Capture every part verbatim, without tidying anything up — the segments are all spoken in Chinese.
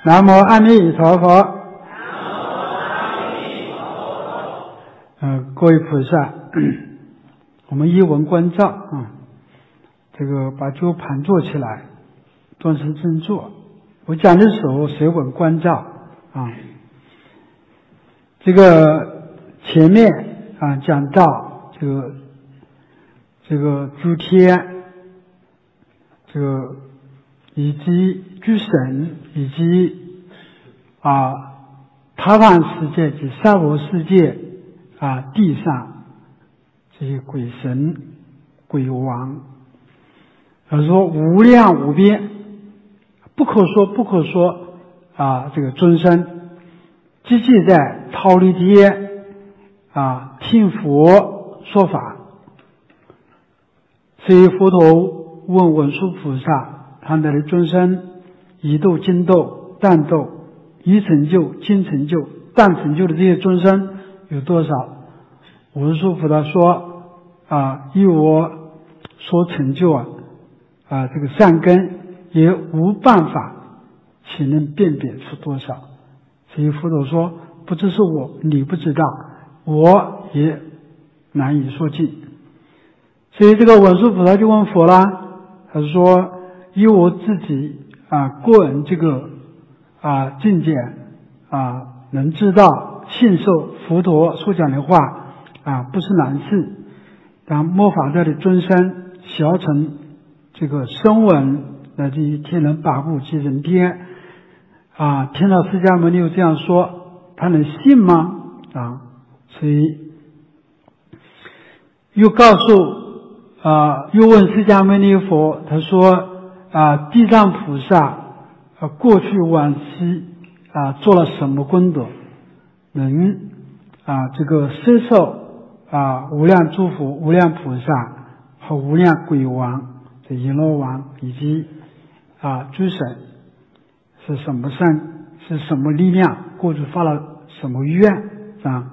南无阿弥陀佛。呃，各位菩萨，我们一文观照啊，这个把酒盘坐起来，端身正坐。我讲的时候随文观照啊。这个前面啊讲到这个这个诸天，这个以及诸神，以及啊他方世界及娑婆世界啊地上这些鬼神鬼王，他说无量无边，不可说不可说啊这个尊生，积极在忉利天啊听佛说法。所以佛陀问文殊菩萨，他的尊生以斗、精斗、淡斗、已成就、今成就、但成就的这些尊生有多少？文殊菩萨说啊，以我所成就啊啊这个善根也无办法岂能辨别出多少。所以佛陀说，不只是我，你不知道，我也难以说尽。所以这个文殊菩萨就问佛啦，他说以我自己啊个人这个啊境界啊能知道信受佛陀所讲的话啊不是难事，但末法界的尊生小乘这个声闻乃至于天人八部及人天啊，听到释迦牟尼有这样说，他能信吗？啊，所以又告诉啊，又问释迦牟尼佛，他说啊，地藏菩萨啊，过去往昔啊，做了什么功德，能啊，这个摄受啊，无量诸佛、无量菩萨和无量鬼王的阎罗王以及啊诸神是什么善，是什么力量，过去发了什么愿啊？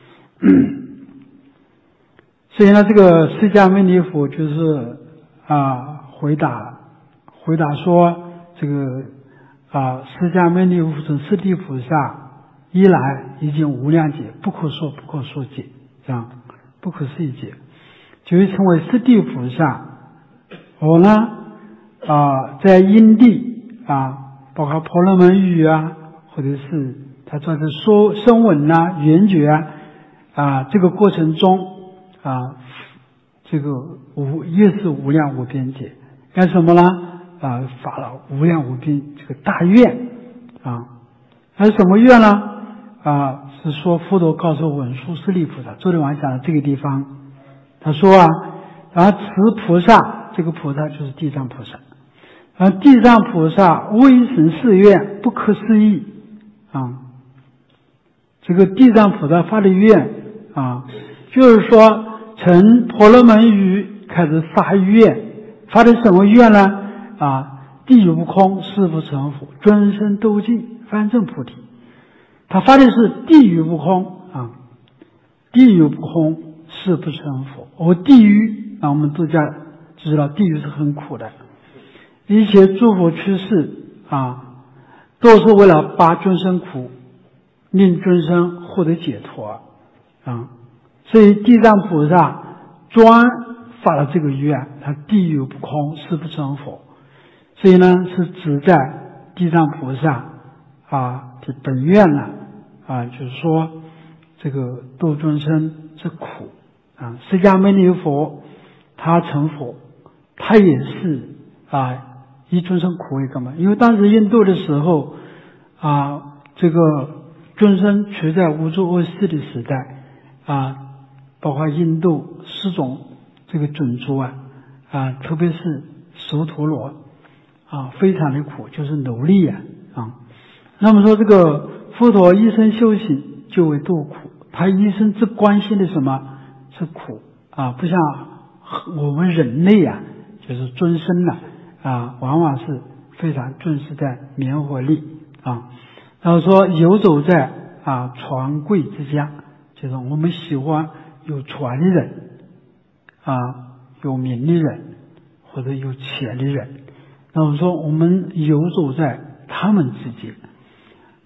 所以呢，这个释迦牟尼佛就是啊回答回答说，这个啊释迦牟尼佛从四谛菩萨一来已经无量劫，不可说不可说劫，这样不可思议劫，就会成为四谛菩萨。我呢啊在因地啊，包括婆罗门语啊，或者是他说的说声闻啊、缘觉啊啊这个过程中。啊，这个无也是无量无边劫，干什么呢？啊，发了无量无边这个大愿啊，还是什么愿呢？啊，是说佛陀告诉文殊师利菩萨，昨天晚上讲的这个地方，他说啊，然后此菩萨，这个菩萨就是地藏菩萨，啊，地藏菩萨威神誓愿不可思议啊，这个地藏菩萨发的愿啊，就是说。从婆罗门语开始发愿，发的什么愿呢？啊，地狱不空，誓不成佛，尊生斗尽，方证菩提。他发的是地狱不空啊，地狱不空，誓不成佛。而地狱啊，我们大家知道，地狱是很苦的。一切诸佛趋势啊，都是为了把众生苦，令众生获得解脱啊。所以地藏菩萨专发了这个愿，他地狱不空，誓不成佛。所以呢，是指在地藏菩萨啊的本愿呢啊，就是说这个度众生之苦啊。释迦牟尼佛他成佛，他也是啊以众生苦为根本，因为当时印度的时候啊，这个众生处在无诸恶世的时代啊。包括印度四种这个种族啊啊，特别是首陀罗啊，非常的苦，就是奴隶啊啊。那么说这个佛陀一生修行就为度苦，他一生只关心的什么是苦啊，不像我们人类啊，就是尊生了啊，往往是非常重视在绵活力啊。然后说游走在啊权贵之家，就是我们喜欢。有权的人啊，有名的人，或者有钱的人，那我说我们游走在他们之间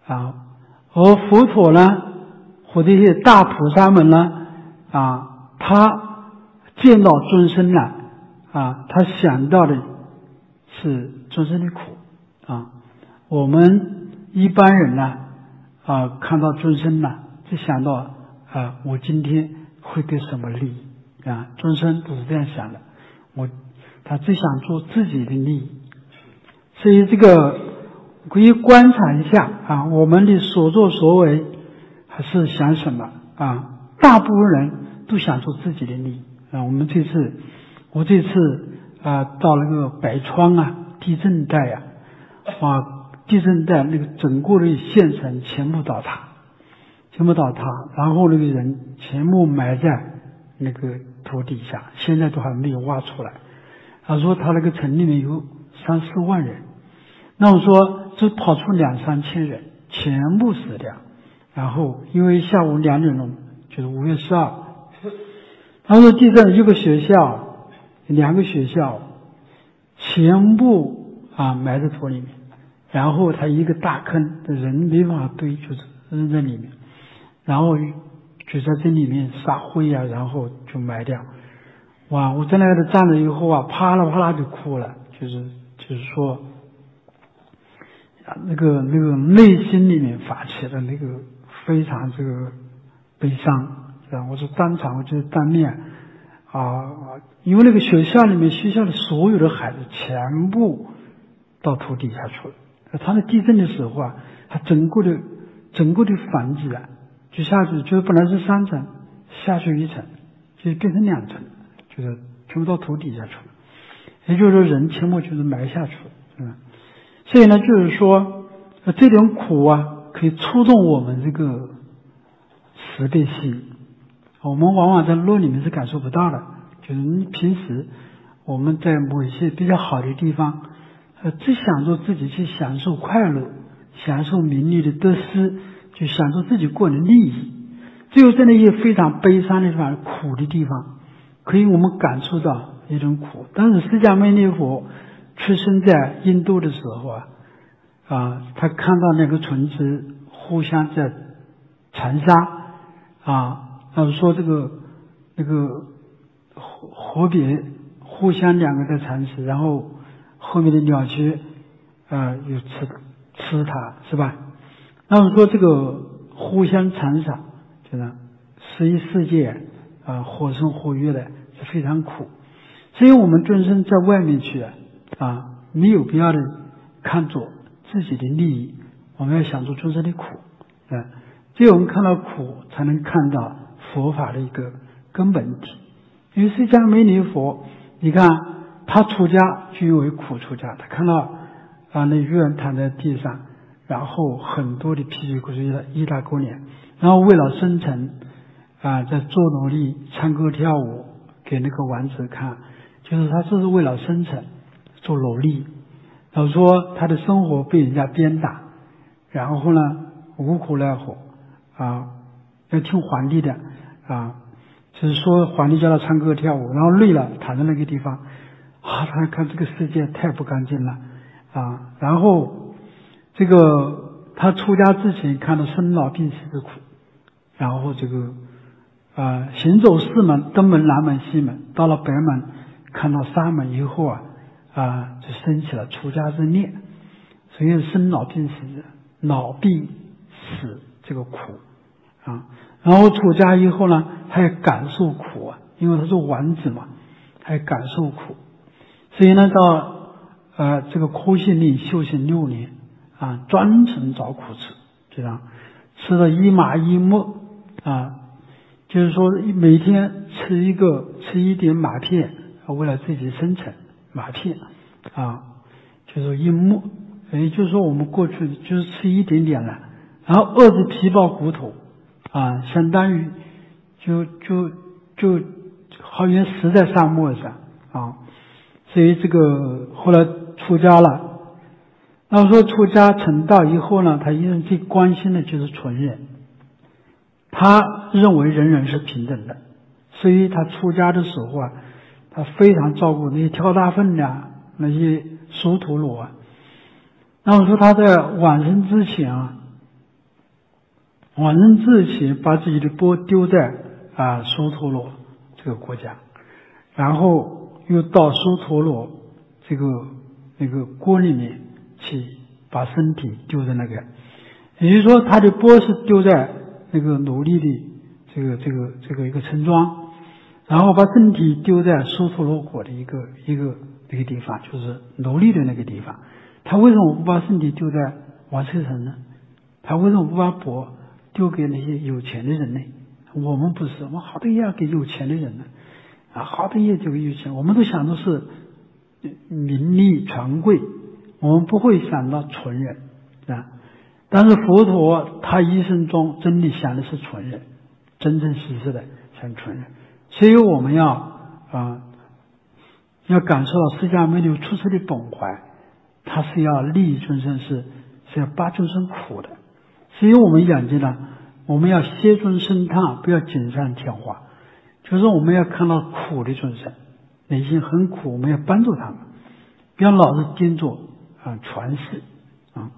啊，而佛陀呢，或者一些大菩萨们呢，啊，他见到众生呢，啊，他想到的是众生的苦啊。我们一般人呢，啊，看到众生呢，就想到啊，我今天会得什么利益啊？众生都是这样想的，我他只想做自己的利益。所以这个可以观察一下啊，我们的所作所为还是想什么啊？大部分人都想做自己的利益啊。我们这次，我这次啊，到那个百川啊，地震带啊，啊，地震带那个整个的县城全部倒塌，全部倒塌，然后那个人全部埋在那个土底下，现在都还没有挖出来。他说他那个城里面有三四万人，那我说只跑出两三千人，全部死掉。然后因为下午两点钟，就是五月十二，他说地震一个学校、两个学校全部啊埋在土里面，然后他一个大坑，人没办法堆，就是扔在里面，然后就在这里面撒灰啊，然后就埋掉。哇！我在那里站着以后啊，啪啦啪啦就哭了，就是就是说，那个那个内心里面发起的那个非常这个悲伤，然后我是当场我就当面啊，因为那个学校里面学校的所有的孩子全部到土底下去了。他那地震的时候啊，他整个的整个的房子啊，就下去，就是本来是三层，下去一层，就变成两层。就是全部到土底下去了，也就是说人全部就是埋下去了，嗯，所以呢，就是说这种苦啊，可以触动我们这个慈悲心，我们往往在路里面是感受不到的。就是你平时我们在某一些比较好的地方，呃，只想着自己去享受快乐，享受名利的得失，就享受自己个人利益。只有在那些非常悲伤的地方、苦的地方，可以我们感受到一种苦。但是释迦牟尼佛出生在印度的时候啊，啊，他看到那个虫子互相在残杀啊，他说这个那个活活别互相两个在蚕食，然后后面的鸟雀啊又吃吃它，是吧？那么说这个互相残杀，就是十一世界啊，或生或灭的是非常苦。所以我们众生在外面去啊，没有必要的看作自己的利益，我们要想出众生的苦啊。只有我们看到苦，才能看到佛法的一个根本体。因为释迦牟尼佛，你看他出家就因为苦出家，他看到啊那鱼人躺在地上，然后很多的皮皮骨是一大锅脸，然后为了生存啊，在做努力唱歌跳舞给那个王子看，就是他这是为了生存做努力。然后说他的生活被人家鞭打，然后呢无可奈何啊，要听皇帝的啊，就是说皇帝叫他唱歌跳舞，然后累了躺在那个地方啊，他看这个世界太不干净了啊。然后这个他出家之前看到生老病死的苦，然后这个啊行走四门，登门南门西门，到了北门看到沙门以后啊啊就生起了出家之念。所以生老病死，老病死这个苦啊，然后出家以后呢，他也感受苦啊，因为他是王子嘛，他也感受苦。所以呢，到呃这个科信令修行六年啊，专程找苦吃，这样吃了一麻一木啊，就是说每天吃一个吃一点麻片，为了自己生存麻片啊，就是一木，也就是说我们过去就是吃一点点了，然后饿着皮包骨头啊，相当于就就就好像死在沙漠上啊。所以这个后来出家了，那说出家成道以后呢，他一人最关心的就是纯人，他认为人人是平等的，所以他出家的时候啊，他非常照顾那些挑大粪的啊，那些殊陀罗啊。那我说他在往生之前啊， 往生之前把自己的钵丢在啊苏陀罗这个国家，然后又到苏陀罗这个那个锅里面去把身体丢在那个，也就是说他的钵是丢在那个奴隶的这个这个这个一个村庄，然后把身体丢在苏陀罗国的一个一个那个地方，就是奴隶的那个地方。他为什么不把身体丢在王舍城呢？他为什么不把钵丢给那些有钱的人呢？我们不是，我们好的也要给有钱的人呢，啊，好的也就给有钱。我们都想的是名利权贵，我们不会想到纯人啊。但是佛陀他一生中真的想的是纯人，真真实实的想纯人。所以我们要啊要感受到释迦牟尼出世的本怀，他是要利益众生，是是要把众生苦的。所以我们讲究呢，我们要歇众生叹，不要锦上添花，就是我们要看到苦的众生内心很苦，我们要帮助他们，不要老是盯着啊传世啊。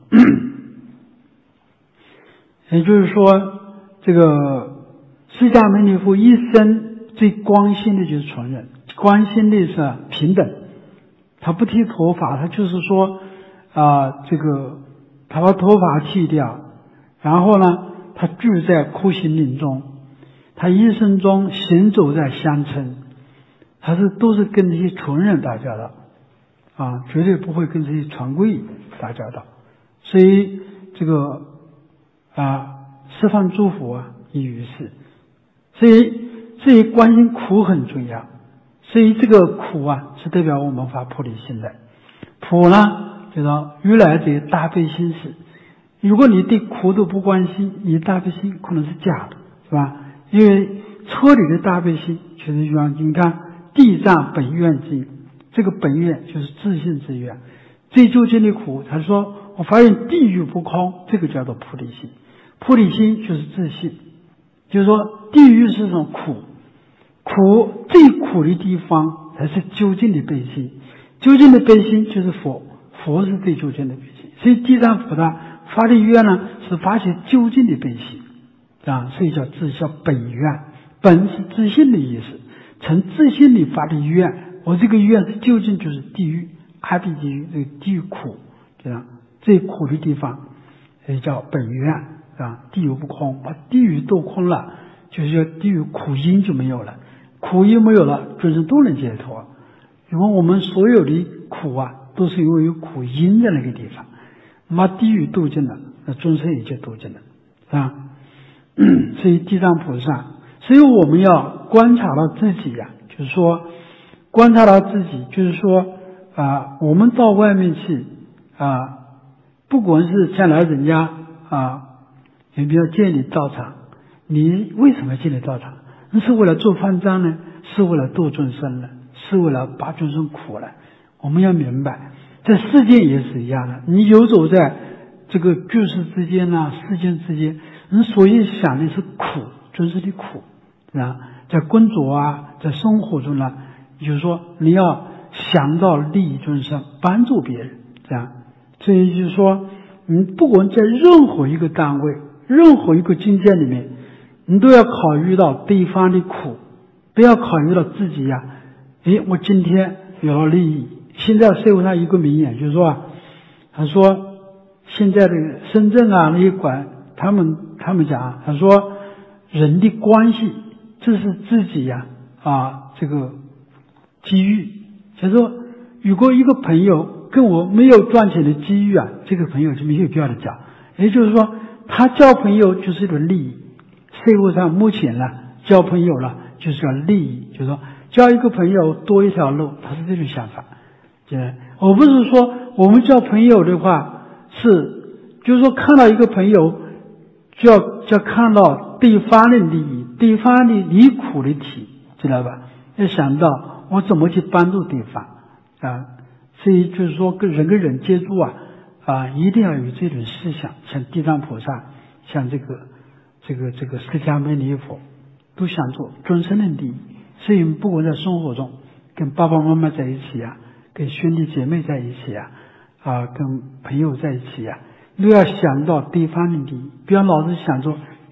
也就是说，这个释迦牟尼佛一生最关心的就是纯人，关心的是平等。他不剃头发，他就是说啊，这个他把头发剃掉，然后呢，他住在苦行林中，他一生中行走在乡村，他是都是跟这些纯人打交道啊，绝对不会跟这些权贵打交道。所以这个啊，十方诸佛啊，亦如是。所以，所以关心苦很重要。所以这个苦啊，是代表我们发菩提心的。苦呢，就是如来者大悲心是。如果你对苦都不关心，你大悲心可能是假的，是吧？因为彻底的大悲心确实愿。你看地藏本愿经，这个本愿就是自信之愿。最究竟的苦，他说我发现地狱不空，这个叫做菩提心。菩提心就是自信，就是说地狱是种苦，苦最苦的地方才是究竟的悲心。究竟的悲心就是佛，佛是最究竟的悲心。所以地藏菩萨发的愿呢，是发起究竟的悲心啊，所以叫自叫本愿。本是自信的意思，从自信里发的愿，我这个愿是究竟就是地狱，阿鼻地狱，这个地狱苦，这样最苦的地方也叫本愿啊。地狱不空，把地狱都空了，就是说地狱苦因就没有了，苦因没有了，众生都能解脱。因为我们所有的苦啊，都是因为有苦因在那个地方。把地狱度尽了，那众生也就度尽了，是吧？所以地藏菩萨，所以我们要观察到自己呀、啊，就是说观察到自己，就是说啊，我们到外面去啊，不管是将来人家啊，有没有建立道场，你为什么建立道场？那是为了做方丈呢？是为了度众生呢？是为了把众生苦了？我们要明白。在世界也是一样的，你游走在这个居士之间啊，世间之间，你所以想的是苦，众生的苦啊，在工作啊，在生活中呢，就是说你要想到利益众生，帮助别人，这样。所以就是说，你不管在任何一个单位，任何一个境界里面，你都要考虑到对方的苦，不要考虑到自己呀、啊。诶，我今天有了利益。现在社会上一个名言就是说啊，他说现在的深圳啊那些管他们他们讲，他说人的关系这是自己呀 啊, 啊这个机遇。就是说，如果一个朋友跟我没有赚钱的机遇啊，这个朋友就没有必要的交。也就是说，他交朋友就是一种利益。社会上目前呢，交朋友了就是要利益，就是说交一个朋友多一条路，他是这种想法。我不是说我们交朋友的话是，就是说看到一个朋友就要就要看到对方的利益，对方的离苦的体，知道吧？要想到我怎么去帮助对方啊。所以就是说跟人跟人接触啊啊，一定要有这种思想，像地藏菩萨，像这个这个这个释迦牟尼佛，都想做众生的利益。所以不管在生活中跟爸爸妈妈在一起啊，跟兄弟姐妹在一起啊，啊，跟朋友在一起啊，都要想到对方的利益，不要老是想着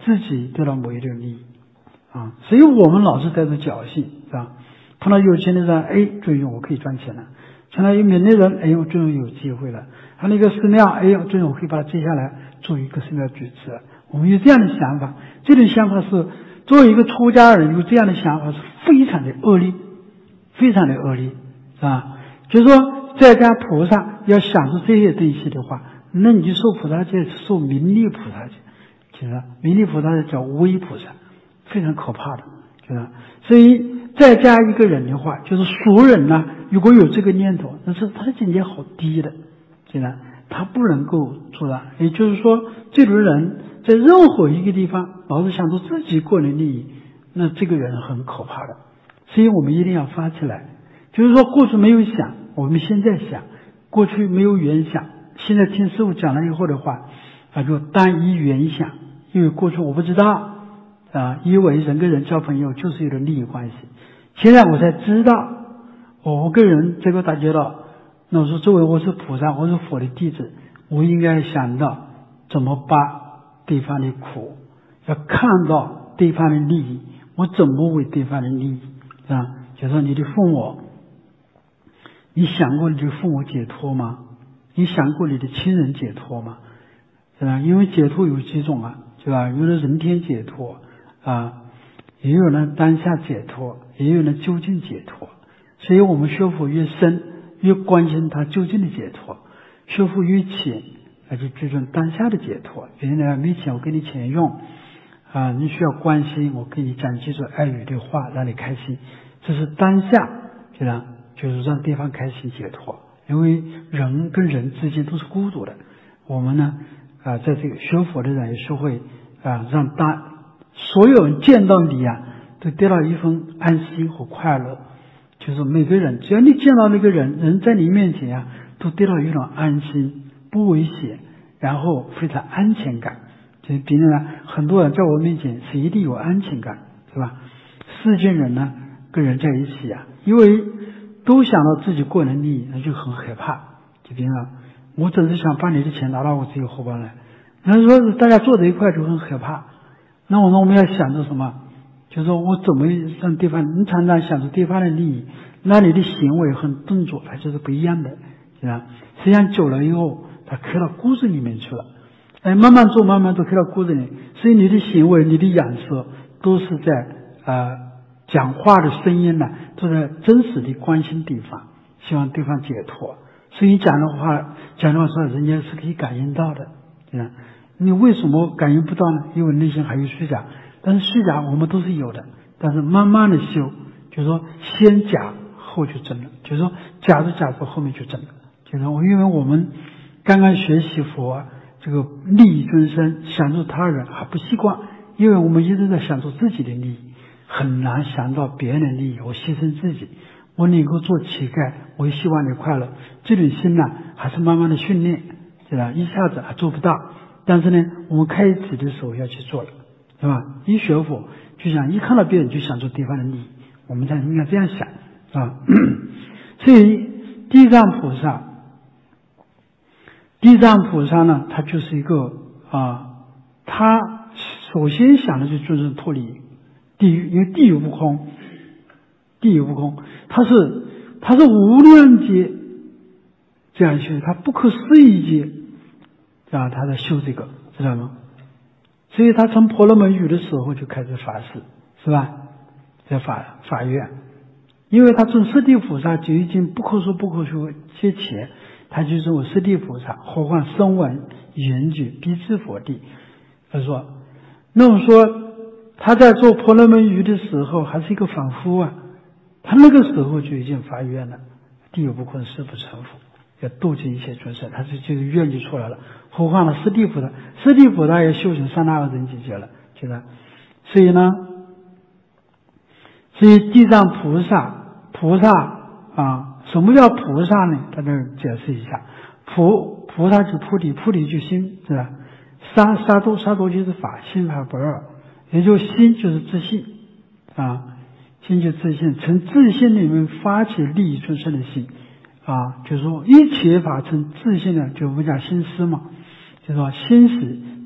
自己得到某一种利益啊，所以我们老是带着侥幸，是吧？碰到有钱的人，哎，终于我可以赚钱了；碰到有名的人，哎，我终于有机会了；还有那个寺庙，哎呦，终于我可以把它接下来做一个寺庙举持了。我们有这样的想法，这种想法是作为一个出家人有这样的想法是非常的恶劣，非常的恶劣，是吧？就是说，在家菩萨要享受这些东西的话，那你就受菩萨戒，受名利菩萨戒，就是名利菩萨叫无为菩萨，非常可怕的，就是所以在家一个人的话，就是俗人呢，如果有这个念头，但是他的境界好低的，就是他不能够做到。也就是说，这种人在任何一个地方老是想着自己个人利益，那这个人很可怕的。所以我们一定要发起来，就是说过去没有想，我们现在想；过去没有原想，现在听师父讲了以后的话，啊，就单一原想。因为过去我不知道啊，以为人跟人交朋友就是有点利益关系，现在我才知道，我跟人这个打交道，那我说作为我是菩萨，我是佛的弟子，我应该想到怎么把对方的苦，要看到对方的利益，我怎么为对方的利益啊？就说你的父母，你想过你的父母解脱吗？你想过你的亲人解脱吗？是吧？因为解脱有几种啊，是吧？有的人天解脱啊，也有呢当下解脱，也有呢究竟解脱。所以我们学佛越深，越关心他究竟的解脱；学佛越浅，那就注重当下的解脱。别人来没钱，我给你钱用啊，你需要关心，我给你讲几句爱语的话，让你开心。这是当下，是吧？就是让对方开心解脱。因为人跟人之间都是孤独的，我们呢啊，在这个学佛的人也是会啊，让大所有人见到你啊，都得到一份安心和快乐。就是每个人，只要你见到那个人，人在你面前啊，都得到一种安心，不危险，然后非常安全感。就是别人呢，很多人在我面前是一定有安全感，是吧？世间人呢，跟人在一起啊，因为都想到自己个人利益，那就很害怕。就比如说，我只是想把你的钱拿到我自己荷包来，那说大家坐在一块就很害怕。那我们我们要想着什么？就是说我怎么让对方，你常常想着对方的利益，那你的行为和动作它就是不一样的，是吧？实际上久了以后，它刻到骨子里面去了。哎，慢慢做，慢慢做，刻到骨子里。所以你的行为、你的眼色，都是在啊、呃、讲话的声音呢，都在真实的关心对方，希望对方解脱。所以讲的话，讲的话说，人家是可以感应到的，对吧？你为什么感应不到呢？因为内心还有虚假。但是虚假我们都是有的，但是慢慢的修，就是说先假后就真了，就是说假着假着后面就真了。就是说因为我们刚刚学习佛，这个利益众生，享受他人还不习惯，因为我们一直在享受自己的利益，很难想到别人的利益，我牺牲自己，我能够做乞丐，我也希望你快乐。这种心呢，还是慢慢的训练，对吧？一下子还做不到，但是呢，我们开始的时候要去做了。对吧？一学佛就想一看到别人就想做对方的利益，我们才应该这样想啊。所以地藏菩萨，地藏菩萨呢，他就是一个啊，他首先想的就就是脱离地狱，因为地狱不空，地狱不空，他是他是无量劫这样修，他不可思议劫啊，他在修这个，知道吗？所以他从婆罗门语的时候就开始发誓，是吧？在法法院，因为他从释地菩萨就已经不可说不可说之前，他就认为释地菩萨，何况声闻缘觉必知佛地。他说，那么说他在做婆罗门语的时候还是一个凡夫啊，他那个时候就已经发愿了，地狱不空，誓不成佛，要度尽一切众生，他是就是愿就出来了。何况了释地菩萨，释地菩萨也修行三大二人境界了，对吧？所以呢，所以地藏菩萨，菩萨啊，什么叫菩萨呢？在这儿解释一下，菩菩萨就菩提，菩提就心，是吧？沙沙多沙多就是法，心法不二，也就心就是自信啊，心就自信，从自信里面发起利益众生的心啊，就是说一切法从自信呢，就我们讲心思嘛。就是说，心识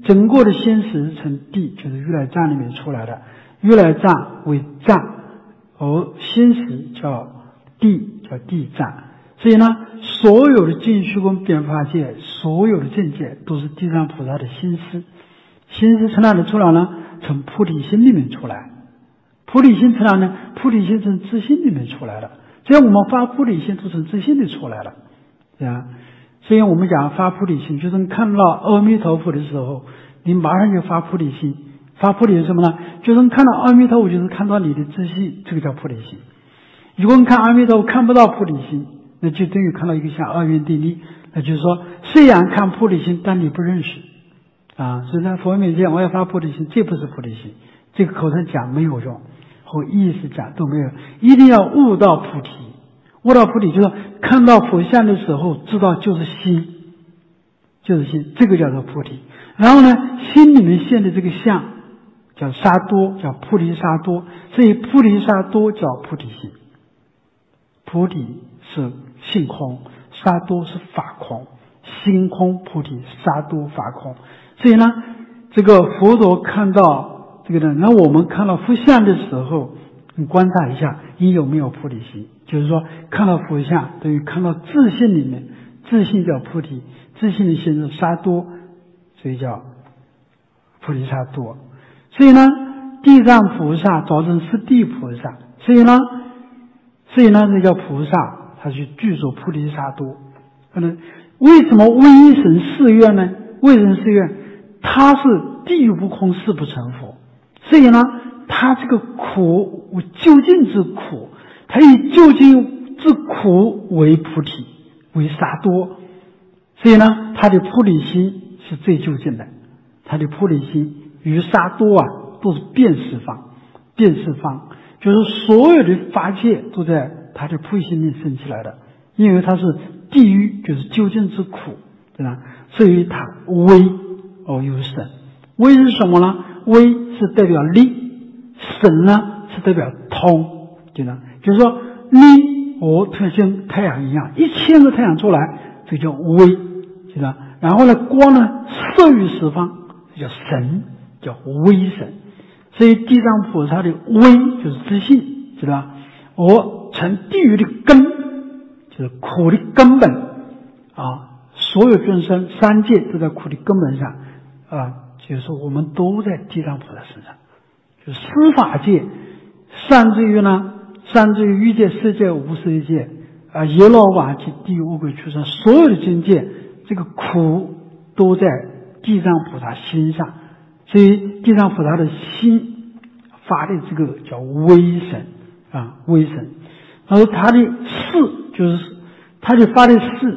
整个的心识从地，就是如来藏里面出来的，如来藏为藏，而心识叫地，叫地藏。所以呢，所有的净虚空变化界，所有的境界都是地藏菩萨的心识。心识从哪里出来呢？从菩提心里面出来。菩提心从哪呢？菩提心从自信里面出来的。只要我们发菩提心，都从自信里出来了，对吧？所以我们讲发菩提心，就是你看到阿弥陀佛的时候，你马上就发菩提心。发菩提是什么呢？就是你看到阿弥陀佛，就是看到你的自信，这个叫菩提心。如果你看阿弥陀佛看不到菩提心，那就等于看到一个像二元对立。那就是说，虽然看菩提心，但你不认识啊。所以在佛面前，我要发菩提心，这不是菩提心，这个口头讲没有用，和意识讲都没有，一定要悟到菩提。悟到菩提就是看到佛像的时候，知道就是心，就是心，这个叫做菩提。然后呢，心里面现的这个相叫沙多，叫菩提沙多，所以菩提沙多叫菩提心。菩提是性空，沙多是法空，心空菩提，沙多法空。所以呢，这个佛陀看到这个呢，那我们看到佛像的时候，你观察一下，你有没有菩提心？就是说，看到佛像等于看到自信里面，自信叫菩提，自信的心是沙多，所以叫菩提沙多。所以呢，地藏菩萨早成是地菩萨，所以呢，所以呢，这叫菩萨，他去具足菩提沙多。可能为什么威神誓愿呢？威神誓愿，他是地狱不空，誓不成佛。所以呢，他这个苦究竟之苦，他以究竟之苦为菩提，为沙多。所以呢，他的菩提心是最究竟的，他的菩提心与沙多啊都是辨识方，辨识方就是所有的法界都在他的菩提心里生起来的，因为他是地狱，就是究竟之苦，对吧？所以他威而有神。威是什么呢？威是代表力，神呢是代表通，对吧？就是说力和特像太阳一样，一千个太阳出来，这叫威，对吧？然后呢，光呢射于十方，这叫神，叫威神。所以地藏菩萨的威就是自信，知道吧？我成地狱的根，就是苦的根本啊！所有众生三界都在苦的根本上啊，就是说我们都在地藏菩萨身上。就司法界，甚至于呢，甚至于欲界、色界、无色界啊，阎罗王界、地狱、恶鬼、畜生，所有的境界，这个苦都在地藏菩萨心上。所以地藏菩萨的心发的这个叫威神啊，威神。然后他的誓就是他的发的誓，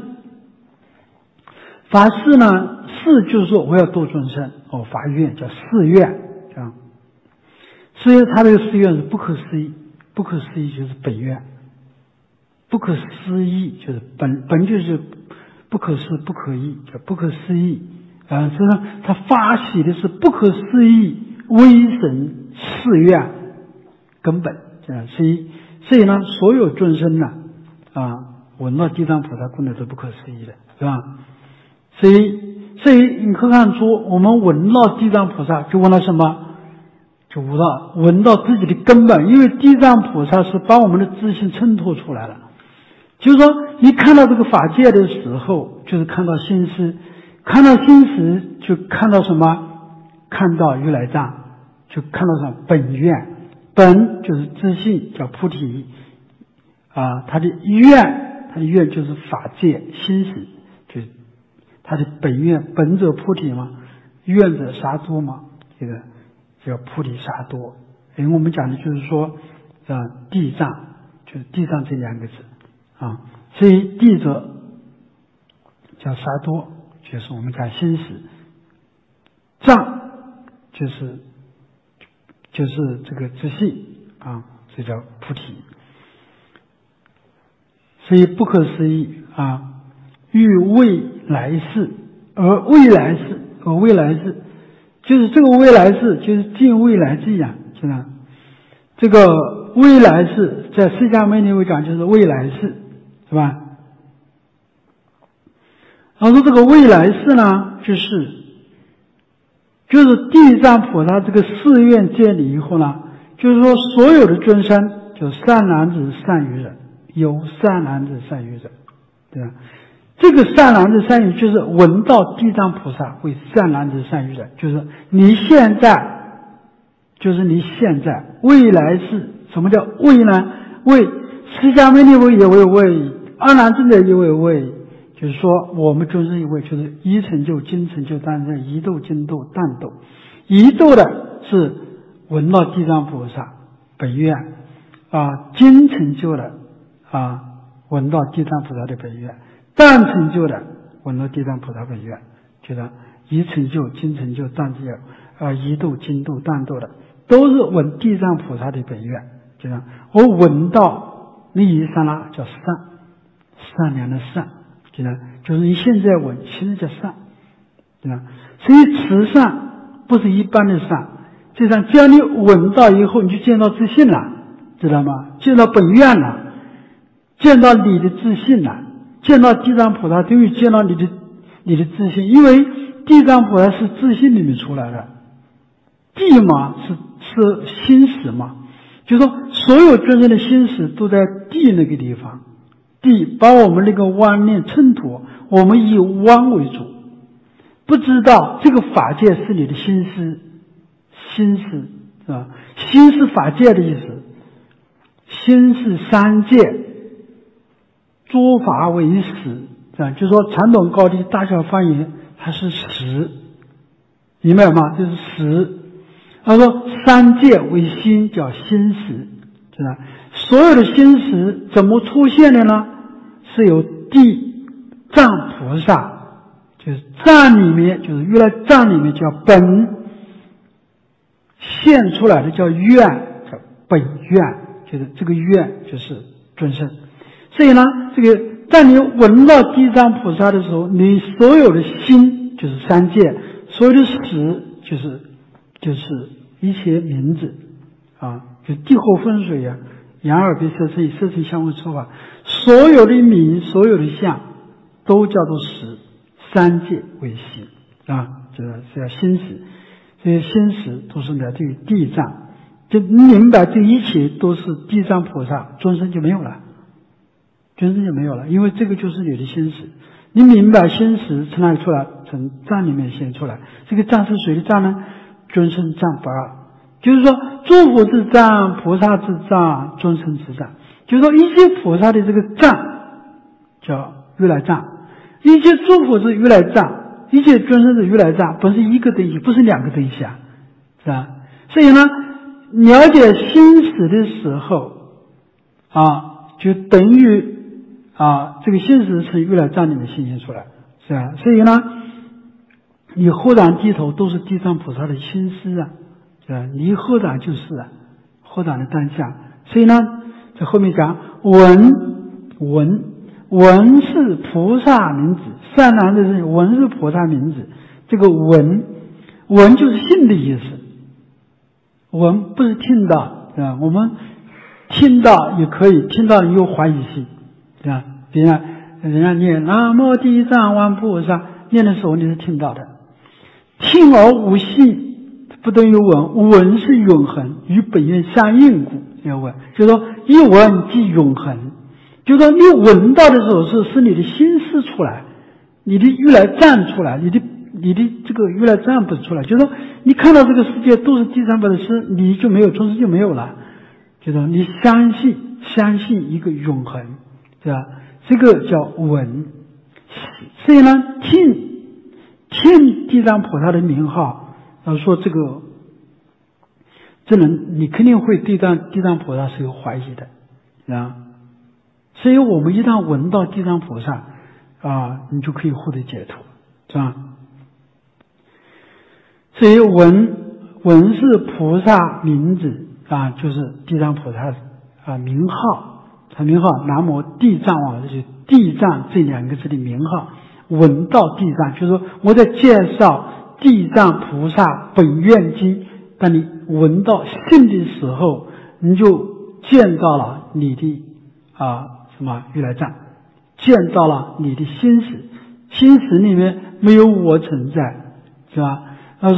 发誓呢，誓就是说我要度众生，哦，发愿叫誓愿啊。所以他这个誓愿是不可思议，不可思议就是本愿，不可思议就是本本就是不可思不可议，叫不可思议啊。所以呢，他发起的是不可思议威神誓愿根本啊。所以所以呢，所有众生呢啊，闻到地藏菩萨功德是不可思议的，是吧？所以所以你可看出，我们闻到地藏菩萨就闻到什么？就闻到闻到自己的根本，因为地藏菩萨是把我们的自信衬托出来了。就是说，你看到这个法界的时候，就是看到心识，看到心识就看到什么？看到如来藏，就看到什么？本愿，本就是自信，叫菩提啊。他的愿，他的愿就是法界心识，就是他的本愿，本者菩提嘛，愿者沙多嘛，这个叫菩提沙多。因为我们讲的就是说，啊，地藏就是地藏这两个字啊，所以地者叫沙多，就是我们讲心识；藏就是就是这个自信啊，这叫菩提。所以不可思议啊，欲未来世，而未来世，而未来世。就是这个未来世，就是近未来之讲，是吧？这个未来世在释迦牟尼佛讲就是未来世，是吧？然后说这个未来世呢，就是就是地藏菩萨这个誓愿建立以后呢，就是说所有的众生，就善男子、善于人，有善男子、善于人，对吧？这个善男子、善于就是闻到地藏菩萨为善男子、善于人，就是你现在，就是你现在，未来是什么叫为呢？为释迦牟尼佛也为为，阿难尊者也为为，就是说我们众生一为，就是一成就、今成就、当成一度、今度、当度。一度的是闻到地藏菩萨本愿啊，今成就的啊，闻到地藏菩萨的本愿，当成就的闻到地藏菩萨本愿，就是一成就、今成就、当成就啊，一度、今度、当度的，都是闻地藏菩萨的本愿。就是我闻到那一刹那叫善，善良的善，就是就是你现在闻，其实叫善，对吧？所以慈善不是一般的善，就像只要你闻到以后，你就见到自信了，知道吗？见到本愿了，见到你的自信了，见到地藏菩萨等于见到你的你的自信，因为地藏菩萨是自信里面出来的，地嘛是是心识嘛，就是说所有真正的心识都在地那个地方，地把我们那个妄念衬托，我们以妄为主，不知道这个法界是你的心思，心思是吧？心是法界的意思，心是三界，诸法为实，是吧？就是说传统高低大小方言它是实，明白吗？就是实。他说三界为心，叫心识，是吧？所有的心识怎么出现的呢？是由地藏菩萨，就是藏里面，就是如来藏里面叫本现出来的叫愿，叫本愿，就是这个愿就是尊胜。所以呢，这个在你闻到地藏菩萨的时候，你所有的心就是三界，所有的识就是就是一切名字啊，就地火风水啊，眼耳鼻舌身意，色声香味触法，所有的名，所有的相，都叫做识，三界为心啊，这是叫心识。这些心识都是来自于地藏，就明白这一切都是地藏菩萨，众生就没有了，众生就没有了，因为这个就是你的心识。你明白心识从哪里出来？从藏里面显出来。这个藏是谁的藏呢？尊胜藏不二，就是说诸佛之藏、菩萨之藏、众生之藏，就是说一切菩萨的这个藏叫如来藏，一切诸佛是如来藏，一切尊胜是如来藏，不是一个东西，不是两个东西啊，是吧？所以呢，了解心识的时候啊，就等于啊，这个心识从如来藏里面显现出来，是吧？所以呢，你豁然低头都是地藏菩萨的心思啊，是吧？你豁然就是啊，豁然的当下。所以呢，在后面讲闻闻闻是菩萨名字，善男的是闻是菩萨名字。这个闻闻就是信的意思，闻不是听到，是吧？我们听到也可以，听到你有怀疑性，是吧？比如人家念南无地藏王菩萨，念的时候你是听到的。听而无信不等于闻，闻是永恒，与本愿相应故。要闻就是说一闻即永恒，就是说你闻到的时候是是你的心思出来，你的如来藏出来，你的你的这个如来藏不是出来，就是说你看到这个世界都是地藏菩萨事，你就没有，从此就没有了，就是说你相信相信一个永恒，对吧？这个叫闻。所以呢，听听地藏菩萨的名号，然后说这个这人你肯定会对地地藏菩萨是有怀疑的啊。所以我们一旦闻到地藏菩萨啊，你就可以获得解脱，是吧？所以闻闻是菩萨名字啊，就是地藏菩萨啊名号，他名号南无地藏王，就是地藏这两个字的名号。闻到地藏，就是说我在介绍地藏菩萨本愿经，当你闻到信的时候，你就见到了你的啊什么如来藏，见到了你的心识，心识里面没有我存在，是吧？他说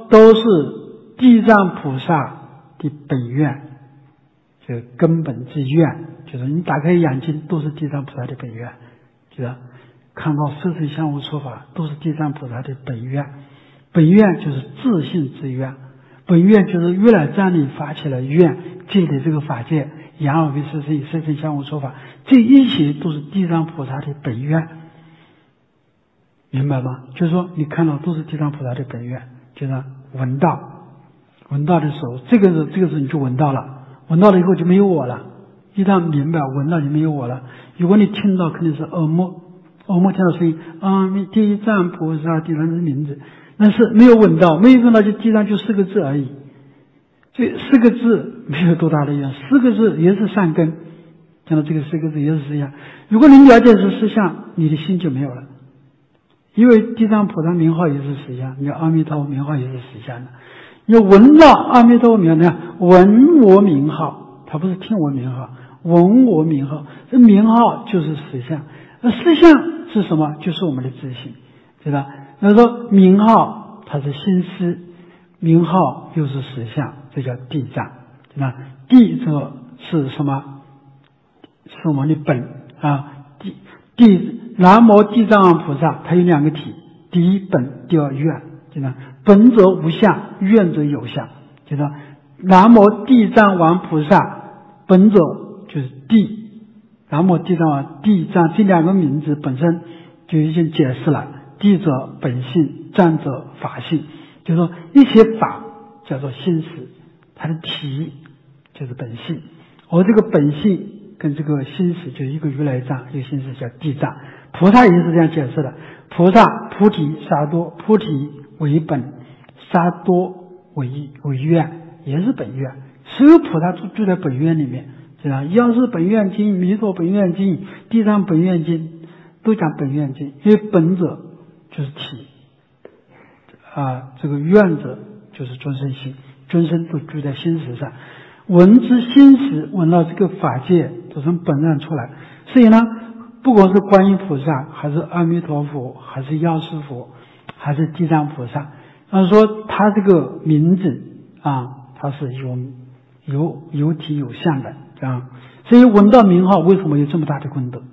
都是地藏菩萨的本愿，就根本之愿，就是你打开眼睛都是地藏菩萨的本愿，就是看到色身相无说法都是地藏菩萨的本愿。本愿就是自性之愿，本愿就是如来藏里发起了愿，借的这个法界，言而为色身，色身相无说法，这一切都是地藏菩萨的本愿，明白吗？就是说你看到都是地藏菩萨的本愿，就是闻到，闻到的时候，这个是这个时候你就闻到了，闻到了以后就没有我了。一旦明白闻到就没有我了。如果你听到肯定是耳目，耳目听到声音，阿弥地藏菩萨地藏的名字，但是没有闻到，没有闻到就地藏就四个字而已。所以四个字没有多大的用，四个字也是善根。讲到这个四个字也是实相。如果你了解是实相，你的心就没有了。因为地藏菩萨名号也是实相，你阿弥陀佛名号也是实相的。你闻到阿弥陀佛名号，闻我名号，他不是听我名号，闻我名号，这名号就是实相。那实相是什么？就是我们的自性，对吧？那说名号它是心思，名号又是实相，这叫地藏，对吧？地这是什么？是我们的本啊。地地南无地藏王菩萨，它有两个体，第一本，第二愿，对吧？本者无相，愿者有相，对吧？南无地藏王菩萨，本者就是地，南无地藏王地藏这两个名字本身就已经解释了。地者本性，藏者法性，就是说一切法叫做心识，它的体就是本性，而这个本性跟这个心识就是一个如来藏，一个心识叫地藏。菩萨也是这样解释的，菩萨菩提萨多，菩提为本，萨多为为愿，也是本愿，所有菩萨都住在本愿里面，对吧？药师本愿经、弥陀本愿经、地藏本愿经都讲本愿经，因为本者就是体啊，这个愿者就是众生心，众生都住在心识上，闻之心识，闻到这个法界都从本愿出来。所以呢，不管是观音菩萨，还是阿弥陀佛，还是药师佛，还是地藏菩萨，他说他这个名字啊，它是有有有体有相的啊。所以闻到名号为什么有这么大的功德？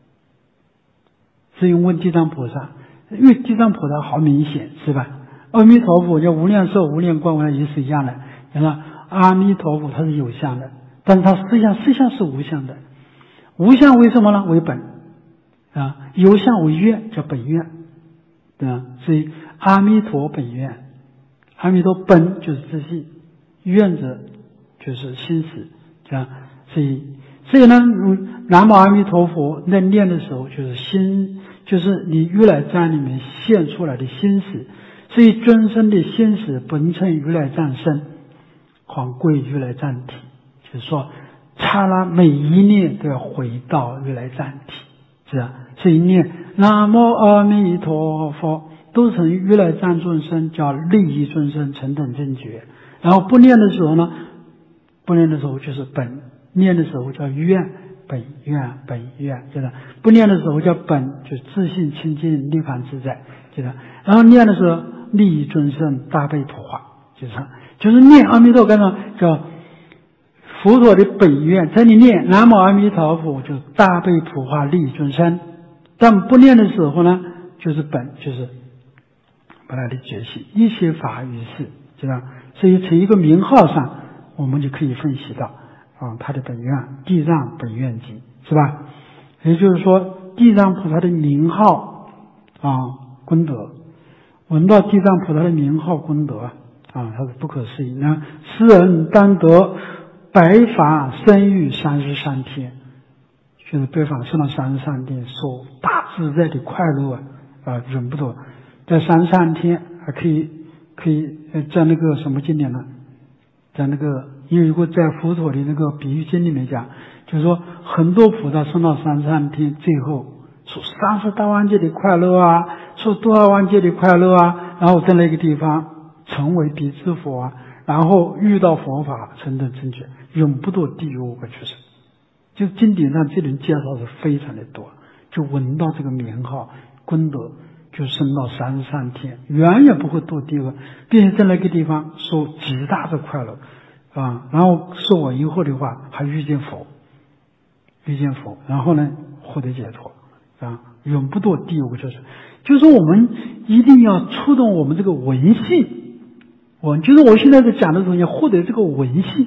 所以问地藏菩萨，因为地藏菩萨好明显，是吧？阿弥陀佛叫无量寿、无量光，也是一样的。然后阿弥陀佛它是有相的，但是它实相实相是无相的。无相为什么呢？为本啊，有相为愿，叫本愿，对吧？所以阿弥陀本愿，阿弥陀本就是自性，愿者就是心识，这样。所以，所以呢，南无阿弥陀佛在念的时候，就是心，就是你如来藏里面现出来的心识。所以尊生的心识本称如来藏身，况归如来藏体，就是说刹那每一念都要回到如来藏体，是吧？所以念南无阿弥陀佛都成如来藏众生，叫利益众生成等正觉。然后不念的时候呢，不念的时候就是本，念的时候叫愿，本愿本愿，对吧？不念的时候叫本，就是自性清净涅槃自在，对吧？然后念的时候利益众生大悲普化，就是就是念阿弥陀佛，叫佛陀的本愿，在你念南无阿弥陀佛就大悲普化利益众生。但不念的时候呢，就是本，就是把它的觉性，一切法于是，对吧？所以从一个名号上我们就可以分析到啊，他的本愿地藏本愿经，是吧？也就是说地藏菩萨的名号啊功德，闻到地藏菩萨的名号功德啊，它是不可思议。那世人当得白法生于三十三天，就是白法生到三十三天，受大自在的快乐啊啊，忍不住在三十三天还可以可以在那个什么经典呢？在那个，因为如果在佛陀的那个比喻经里面讲，就是说很多菩萨生到三十三天，最后受三十大万劫的快乐啊，受多少万劫的快乐啊，然后在那个地方成为比丘佛啊，然后遇到佛法成等正觉，永不堕地狱恶鬼畜生。就经典上这种介绍是非常的多，就闻到这个名号功德就升到三十三天，远远不会堕地狱，并且在那个地方受极大的快乐啊。然后受我以后的话，还遇见佛，遇见佛，然后呢获得解脱啊，永不堕地狱。就是就是说我们一定要触动我们这个闻性，我就是我现在在讲的时候要获得这个闻性。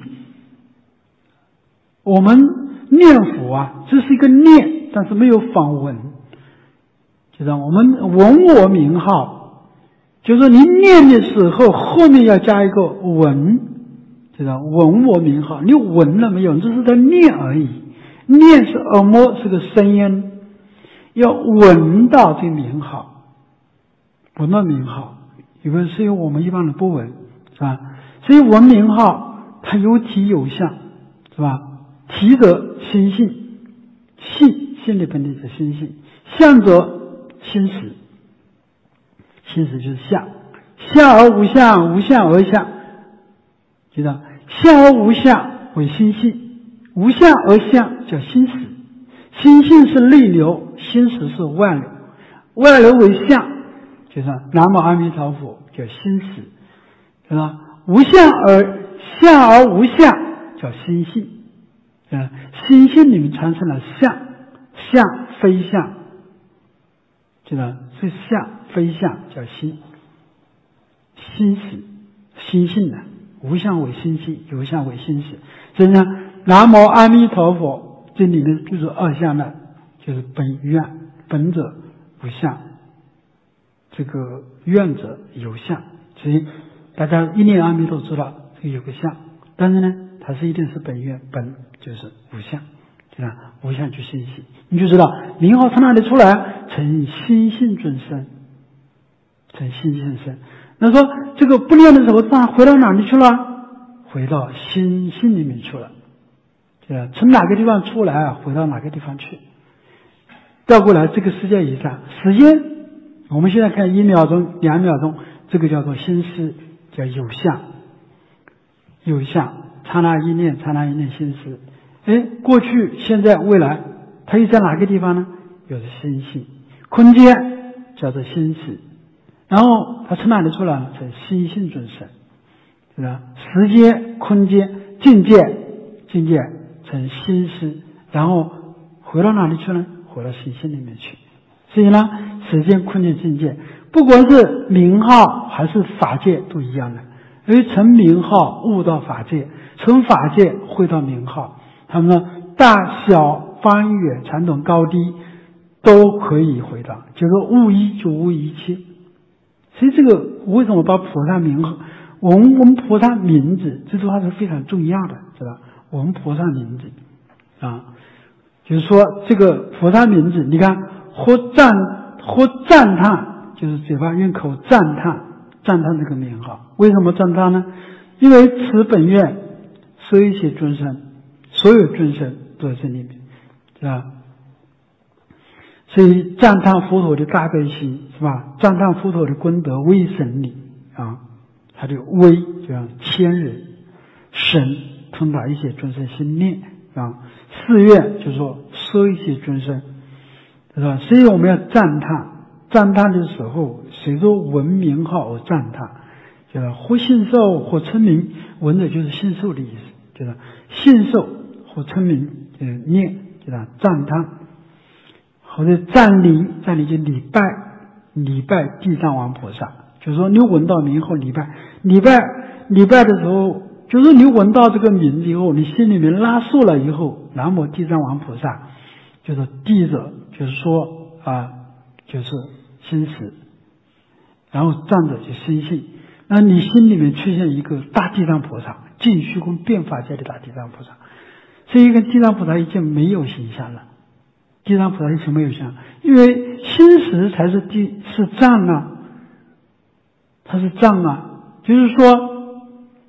我们念佛啊，这是一个念，但是没有仿闻。就是我们闻我名号，就是你念的时候后面要加一个闻，知道闻我名号，你闻了没有？这是在念而已。念是耳膜，是个声音，要闻到这个名号，闻到名号，因为是因为我们一般人不闻，是吧？所以闻名号，它有体有相，是吧？体者心性，性心里本体是心性，相者心识，心识就是相，相而无相，无相而相，知道？相而无相为心性，无相而相叫心识。心性是内流，心识是外流，外流为相，就是南无阿弥陀佛叫心识，知道？无相而相而无相叫心性，啊，心性里面产生了相，相非相。知道是相非相叫心，心识心性的，无相为心性，有相为心识。所以呢，南无阿弥陀佛这里面就是二相的，就是本愿，本者无相，这个愿者有相。所以大家一念阿弥陀知道这个有个相，但是呢，它是一定是本愿，本就是无相。啊，无相去心性，你就知道名号从哪里出来？成心性尊生，成心性生。那说这个不念的时候，它回到哪里去了？回到心性里面去了。啊，从哪个地方出来，回到哪个地方去？调过来这个世界以上，时间我们现在看一秒钟、两秒钟，这个叫做心思，叫有相，有相，刹那一念，刹那一念心思。哎，过去、现在、未来，它又在哪个地方呢？有的心性，空间叫做心识，然后它从哪里出来呢？从心性尊生，是吧？时间、空间、境界、境界成心识，然后回到哪里去呢？回到心性里面去。所以呢，时间、空间、境界，不管是名号还是法界都一样的。因为从名号悟到法界，从法界回到名号。他们说大小方远长短高低都可以回答，就是悟一就悟一切。所以这个为什么把菩萨名号，我们我们菩萨名字这句话是非常重要的，知道？我们菩萨名字啊，就是说这个菩萨名字，你看或赞或赞叹，就是嘴巴用口赞叹赞叹这个名号。为什么赞叹呢？因为此本愿摄一切众生，所有众生都在这里面，是吧？所以赞叹佛陀的大悲心，是吧？赞叹佛陀的功德威神力啊，他的威就像千人，神通达一切众生心念啊，誓愿就是说摄一切众生，是吧？所以我们要赞叹，赞叹的时候，随着闻名号而赞叹，就是或信受或称名，闻的就是信受的意思，就是信受或称名，就是念，就是赞叹。或者赞礼，赞礼就礼拜，礼拜地藏王菩萨，就是说你闻到名后礼拜，礼拜礼拜的时候，就是你闻到这个名以后，你心里面拉竖了以后，南无地藏王菩萨，就是地者，就是说啊，就是心识，然后藏者就心性，那你心里面出现一个大地藏菩萨，尽虚空变法界的大地藏菩萨，这一个地藏菩萨已经没有形象了。地藏菩萨为什么有相？因为心识才是地是藏啊，它是藏啊，就是说，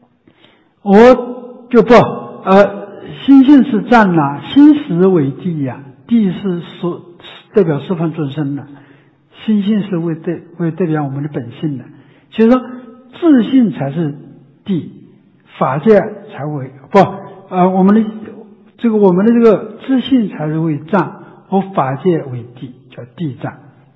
我就不呃，心性是藏啊，心识为地呀、啊，地是所代表十方众生的，心性是为代为代表我们的本性的，所以说自性才是地，法界才为不呃我们的这个我们的这个自性才是为藏。和法界为地，叫地藏，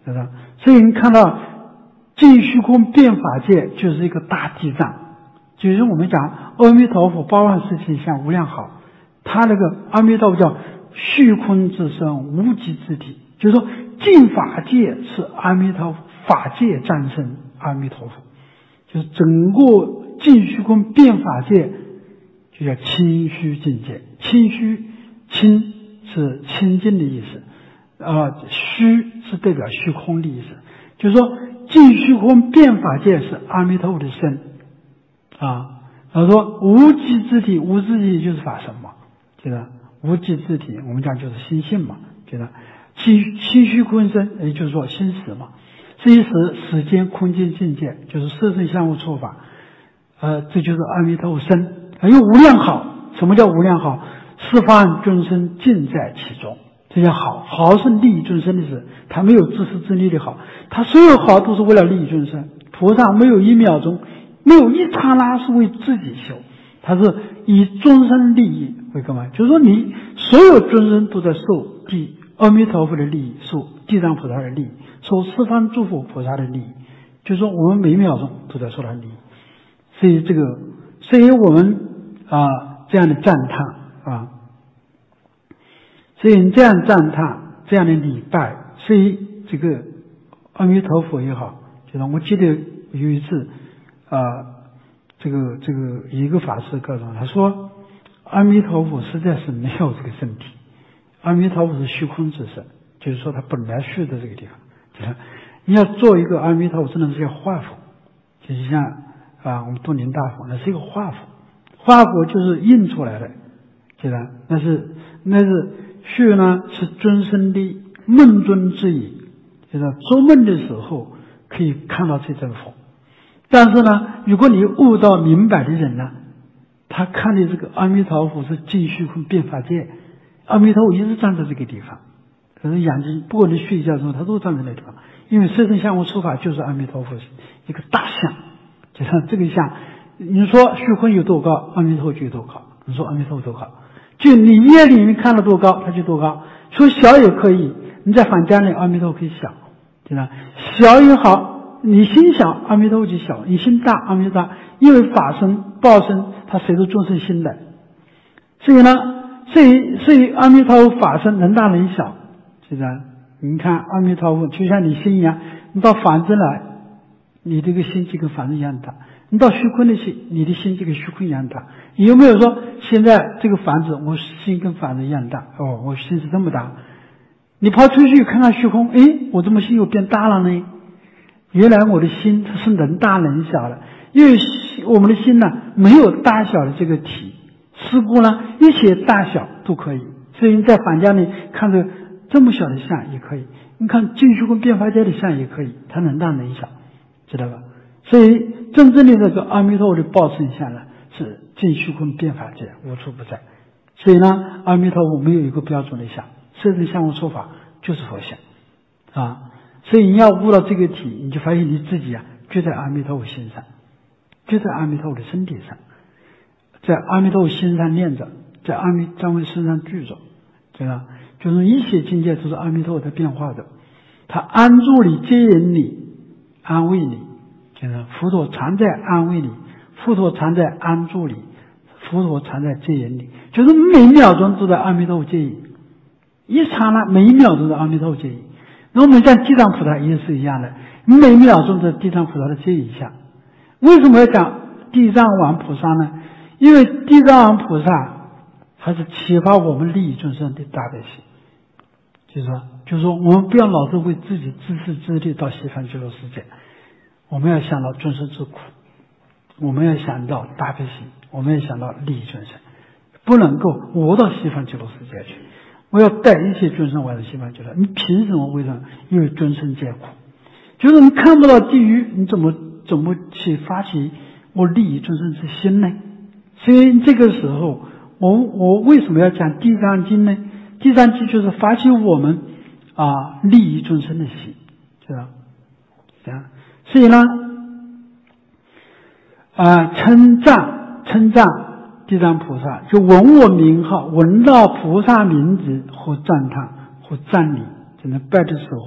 对吧？所以你看到尽虚空遍法界就是一个大地藏，就是我们讲阿弥陀佛八万四千相无量好，他那个阿弥陀佛叫虚空之身无极之体，就是说尽法界是阿弥陀佛，法界战胜阿弥陀佛，就是整个尽虚空遍法界就叫清虚境界。清虚，清是清净的意思，啊，虚是代表虚空的意思，就是说尽虚空遍法界是阿弥陀佛的身啊。他说无极之体，无极之体就是法身嘛，记得无极之体我们讲就是心性嘛，记得清清虚空身，也就是说心识嘛。这一时时间空间境界就是色身相互错法，呃，这就是阿弥陀佛身，还有无量好。什么叫无量好？十方众生尽在其中，这叫好。好是利益众生的事，他没有自私自利的好，他所有好都是为了利益众生。菩萨没有一秒钟，没有一刹那是为自己修，他是以众生利益为干嘛？就是说你所有众生都在受地阿弥陀佛的利益，受地藏菩萨的利益，受十方诸佛菩萨的利益，就是说我们每秒钟都在受他的利益。所以这个，所以我们啊这样的赞叹啊，所以你这样赞叹，这样的礼拜，所以这个阿弥陀佛也好，就是我记得有一次啊，这个这个一个法师告诉我，他说阿弥陀佛实在是没有这个身体，阿弥陀佛是虚空之身，就是说他本来虚的这个地方，就是你要做一个阿弥陀佛，真的是要化佛，就是像啊我们读林大佛，那是一个化佛，化佛就是印出来的，记得那是那是虚呢，是尊生的梦中之影，就是做梦的时候可以看到这尊佛。但是呢，如果你悟到明白的人呢，他看的这个阿弥陀佛是尽虚空遍法界，阿弥陀佛一直站在这个地方，可是眼睛不管你睡觉的时候他都站在那个地方，因为色身相无说法就是阿弥陀佛一个大像，就像这个像，你说虚空有多高，阿弥陀佛就有多高，你说阿弥陀佛多高，就你夜里面看到多高，它就多高。说小也可以，你在房间里阿弥陀佛可以小，对吧？小也好，你心小，阿弥陀佛就小；你心大，阿弥陀佛大。因为法身、报身，它随着众生心来。所以呢，所以所以阿弥陀佛法身能大能小，是吧？你看阿弥陀佛就像你心一样，你到房子来，你这个心就跟房子一样大。你到虚空的心，你的心就跟虚空一样大。你有没有说现在这个房子，我心跟房子一样大？哦，我心是这么大。你跑出去看看虚空，诶，我怎么心又变大了呢？原来我的心它是能大能小的，因为我们的心呢没有大小的这个体，事故呢一切大小都可以。所以你在房间里看着这么小的像也可以，你看尽虚空遍法界的像也可以，它能大能小，知道吧？所以真正的那个阿弥陀佛的报身相呢，是尽虚空遍法界，无处不在。所以呢，阿弥陀佛没有一个标准的相，色身相无说法就是佛像啊。所以你要悟到这个体，你就发现你自己啊，就在阿弥陀佛心上，就在阿弥陀佛的身体上，在阿弥陀佛心上念着，在阿弥陀佛身上聚着，对吧？就是一切境界都是阿弥陀佛在变化的，他安住你、接引你、安慰你。就是佛陀常在安慰你，佛陀常在安住你，佛陀常在接引你，就是每秒钟都在阿弥陀佛接引，一刹那每一秒钟的阿弥陀佛接引。那我们像地藏菩萨也是一样的，每秒钟的地藏菩萨的接引下。为什么要讲地藏王菩萨呢？因为地藏王菩萨他是启发我们利益众生的大悲心，就是说，就是说我们不要老是为自己自私自利到西方极乐世界。我们要想到众生之苦，我们要想到大悲心，我们要想到利益众生，不能够我到西方极乐世界去，我要带一切众生往西方极乐。你凭什么？为什么？因为众生皆苦，就是你看不到地狱，你怎么怎么去发起我利益众生之心呢？所以这个时候，我我为什么要讲地藏经呢？地藏经就是发起我们啊利益众生的心，知道这样。所以呢，啊，称赞称赞地藏菩萨，就闻我名号，闻到菩萨名字或赞叹或赞礼，只能拜的时候啊，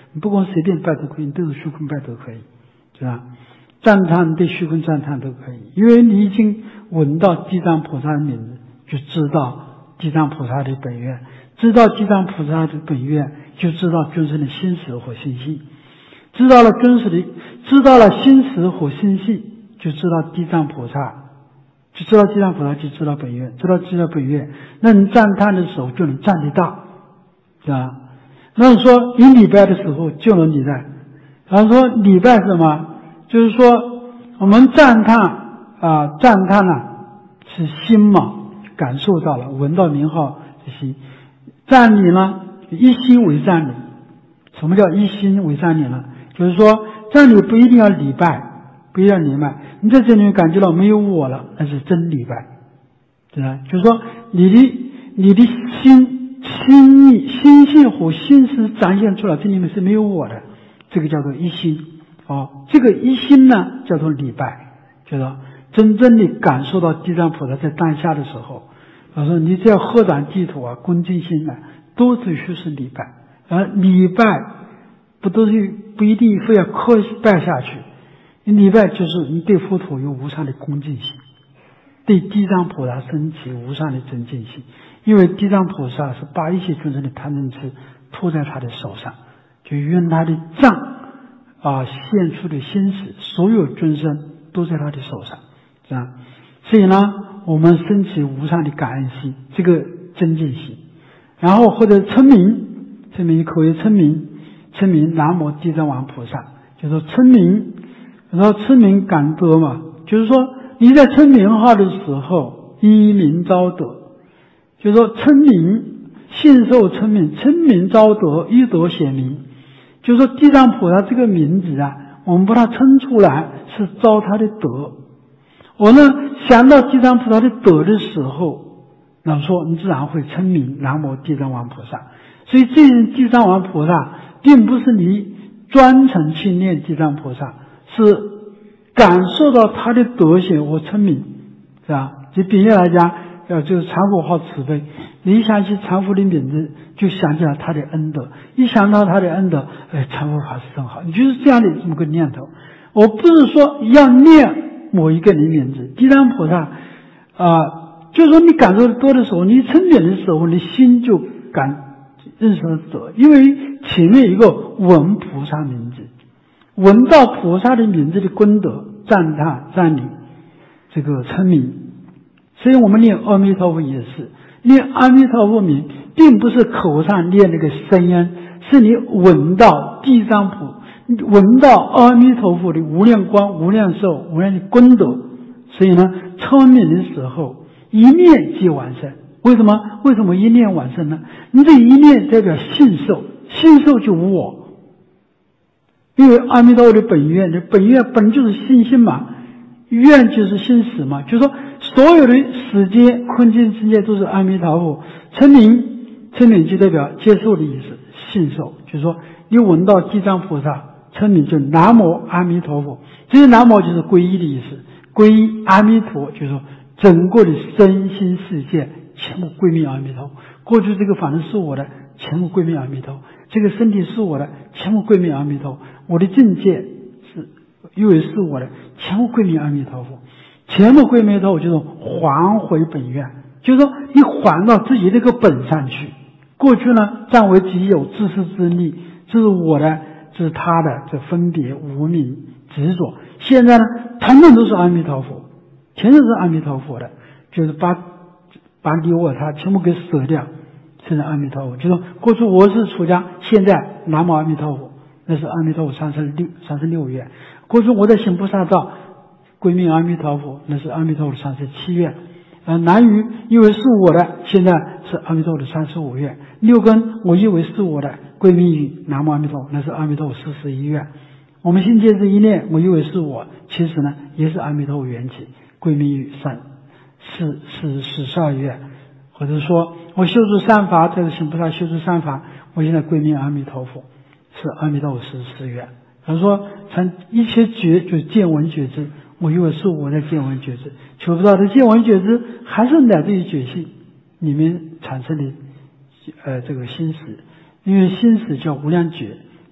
你不管随便拜都可以，你都有虚空拜都可以，是吧？赞叹对虚空赞叹都可以，因为你已经闻到地藏菩萨的名字，就知道地藏菩萨的本愿，知道地藏菩萨的本愿，就知道众生的心识和心性，知道了真实的，知道了心识和心性，就知道地藏菩萨，就知道地藏菩萨，就知道本愿，知道知道本愿，那你赞叹的时候就能赞得到，是吧？那你说你礼拜的时候就能礼拜，然后说礼拜是什么？就是说我们赞叹啊，赞叹呢、啊、是心嘛，感受到了，闻到名号的心。赞礼呢，一心为赞礼。什么叫一心为赞礼呢？就是说赞礼不一定要礼拜，不一定要礼拜，你在这里感觉到没有我了，那是真礼拜，对吧？就是说你的你的心心意心性和心识展现出来，这里面是没有我的，这个叫做一心。哦，这个一心呢叫做礼拜，就是真正的感受到地藏菩萨在当下的时候，他说你只要合掌地土啊，恭敬心呢，都只需是礼拜。而礼拜不都是不一定非要磕拜下去，你礼拜就是你对佛陀有无上的恭敬心，对地藏菩萨升起无上的尊敬心，因为地藏菩萨是把一切众生的贪嗔痴托在他的手上，就用他的杖啊，现出的心识，所有众生都在他的手上，是吧？所以呢，我们升起无上的感恩心，这个尊敬心，然后或者称名，称名口为称名，称名南无地藏王菩萨，就是说称名，然后称名感得嘛，就是说你在称名号的时候，依名招得，就是说称名信受称名，称名招得，依德显名。就是说地藏菩萨这个名字啊，我们把它称出来是招他的德。我呢想到地藏菩萨的德的时候，那说你自然会称名南无地藏王菩萨。所以这地藏王菩萨并不是你专程去念地藏菩萨，是感受到他的德行和称名，是吧？就比喻来讲，呃，就是常佛好慈悲，你一想起常佛的名字，就想起了他的恩德，一想到他的恩德，哎，常佛法是真好，你就是这样的这么个念头。我不是说要念某一个人名字，地藏菩萨啊、呃，就是说你感受的多的时候，你称名的时候，你心就感认识得，因为前面一个闻菩萨名字，闻到菩萨的名字的功德，赞叹赞礼，这个称名。所以我们念阿弥陀佛也是念阿弥陀佛名，并不是口上念那个声音，是你闻到地藏菩闻到阿弥陀佛的无量光、无量寿、无量的功德。所以呢，称名的时候一念即完成。为什么？为什么一念完成呢？你这一念代表信受，信受就无我，因为阿弥陀佛的本愿，这本愿本就是信心嘛，愿就是心识嘛，就是说所有的时间空间之间都是阿弥陀佛。称名，称名就代表接受的意思，信受，就是说你闻到地藏菩萨，称名就南无阿弥陀佛。这个南无就是皈依的意思，皈依阿弥陀，就是说整个的身心世界全部归命阿弥陀。过去这个法门是我的，全部归命阿弥陀。这个身体是我的，全部归命阿弥陀。我的境界是因为是我的，全部归命阿弥陀佛。全部归命阿弥陀佛就是还回本愿，就是说你还到自己这个本上去。过去呢，占为己有，自私自利，这是我的，这是他的，这分别无明执着。现在呢，统统都是阿弥陀佛，全都是阿弥陀佛的，就是把把你我他全部给舍掉，现在阿弥陀佛。就说过去我是出家，现在南无阿弥陀佛，那是阿弥陀佛三十六三十六愿。过去我在行菩萨道，归命阿弥陀佛，那是阿弥陀佛三十七愿。呃，南语因为是我的，现在是阿弥陀佛的三十五愿。六根我以为是我的，归命于南无阿弥陀佛，那是阿弥陀佛四十一愿。我们心界这一念，我以为是我，其实呢也是阿弥陀佛缘起，归命于三四四四十二愿。或者说我修持三法，这个行菩萨修持三法，我现在归命阿弥陀佛，是阿弥陀佛四十四愿。他说成一切觉就是见闻觉知，我以为是我在见闻觉知，求不到的见闻觉知还是乃至于觉性里面产生的呃这个心识，因为心识叫无量觉，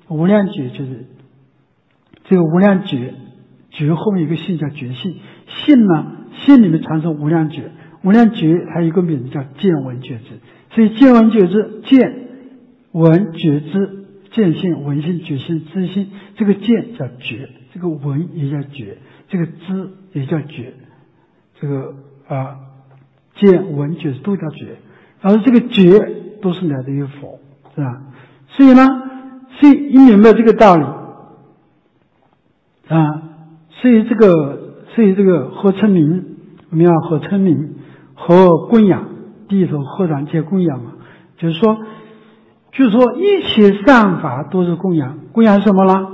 无量觉就是这个无量觉，觉后面有一个性叫觉性，性呢，性里面传承无量觉，无量觉还有一个名字叫见闻觉知，所以见闻觉知，见闻觉知，见性闻性觉性知性，这个见叫觉，这个闻也叫觉，这个知也叫觉，这个啊见闻觉知都叫觉，然后这个觉都是来自于佛，是吧？所以呢，所以一明白这个道理啊，所以这个所以这个合称名，我们要合称名和供养，第一首合掌皆供养嘛，就是说就是说一切善法都是供养，供养什么呢？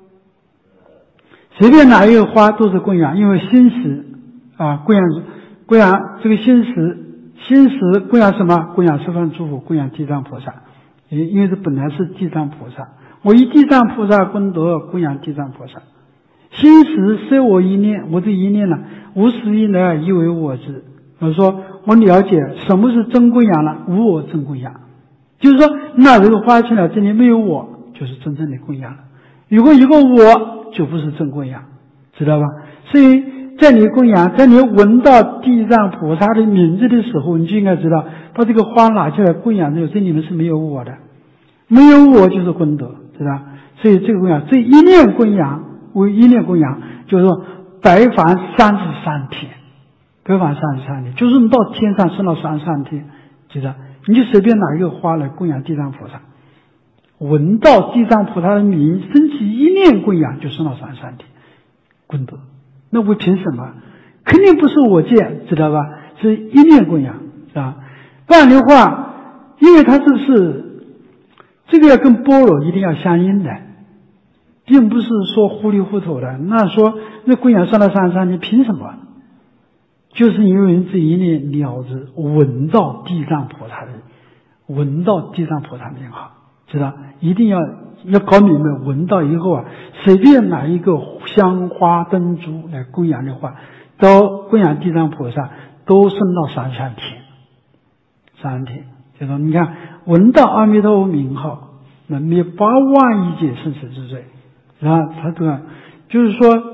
随便哪一个花都是供养，因为心识啊，供养供养这个心识，心识供养什么？供养十方诸佛，供养地藏菩萨，因为这本来是地藏菩萨，我以地藏菩萨功德供养地藏菩萨。心识摄我一念，我这一念呢，无始以来以为我知。我说我了解什么是真供养了，无我真供养，就是说那这个花去了，这里没有我，就是真正的供养了。如果有个我，就不是真供养，知道吧？所以在你供养，在你闻到地藏菩萨的名字的时候，你就应该知道，把这个花拿起来供养的时候，这里面是没有我的，没有我就是功德，知道？所以这个供养，这一念供养为一念供养，就是说百凡三十三天，百凡三十三天，就是你到天上升到三十三天，知道？你就随便拿一个花来供养地藏菩萨，闻到地藏菩萨的名，升起一念供养，就升到三十三天功德。那我凭什么？肯定不是我见，知道吧？是一念供养，是吧？不然的话，因为它这是这个要跟般若一定要相应的，并不是说糊里糊涂的。那说那供养上到三十三天，凭什么？就是因为这一念了知闻到地藏菩萨的，闻到地藏菩萨名号，知道？一定要要搞明白，闻到以后啊，随便哪一个香花灯烛来供养的话，都供养地藏菩萨，都升到三十三天，三十天。就说你看，闻到阿弥陀佛名号，能灭八万亿劫生死之罪，然后他这个就是说，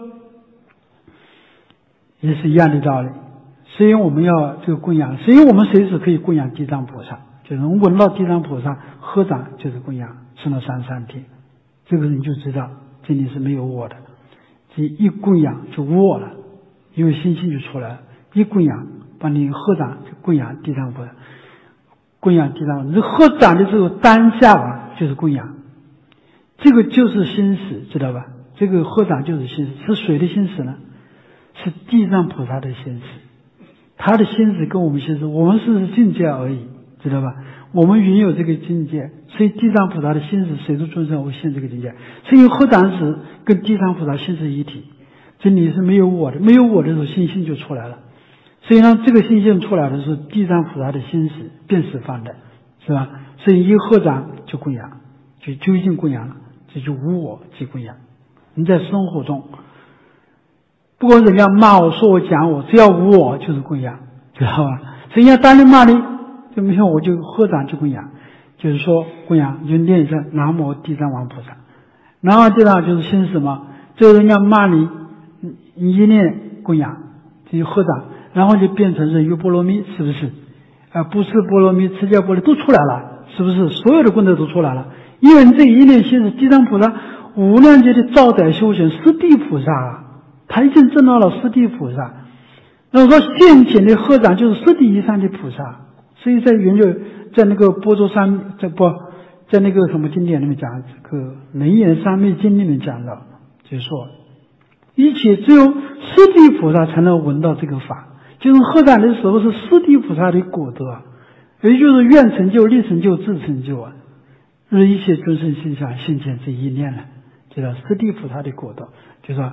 也是一样的道理。所以我们要这个供养，所以我们随时可以供养地藏菩萨，就是我们闻到地藏菩萨合掌就是供养，升到三十三天，这个人就知道这里是没有我的，这一供养就无我了，因为心性就出来了，一供养把你合掌就供养地藏菩萨，供养地藏，你合掌的时候当下吧就是供养，这个就是心识，知道吧？这个合掌就是心识，是谁的心识呢？是地藏菩萨的心识。他的心识跟我们心识，我们是境界而已，知道吧？我们原有这个境界，所以地藏菩萨的心识随着众生而现这个境界，所以合掌时跟地藏菩萨心识一体，这里是没有我的，没有我的时候心性就出来了。所以呢，这个心性出来的是地藏菩萨的心识辨识放的，是吧？所以一合掌就供养，就究竟供养了，这就无我即供养。你在生活中，不管人家骂我说我讲我，只要无我就是供养，知道吧？所以人家当你骂你，就没有我就合掌就供养，就是说供养就念一声南无地藏王菩萨，南无地藏就是心识嘛。最后人家骂你，你一念供养就合掌，然后就变成人欲波罗蜜，是不是？啊，不是波罗蜜、持戒波罗蜜都出来了，是不是？所有的功德都出来了，因为你这一念心是地藏菩萨无量劫的招待修行十地菩萨啊。他已经证到了十地菩萨，那么说现前的合掌就是十地以上的菩萨，所以在原就在那个波卓三在不在那个什么经典里面讲，这个能言三昧经里面讲的，就是说一切只有十地菩萨才能闻到这个法，就是合掌的时候是十地菩萨的果德，也就是愿成就、力成就、智成就啊，是一切众生心想现前这一念了，知道十地菩萨的果德，就说。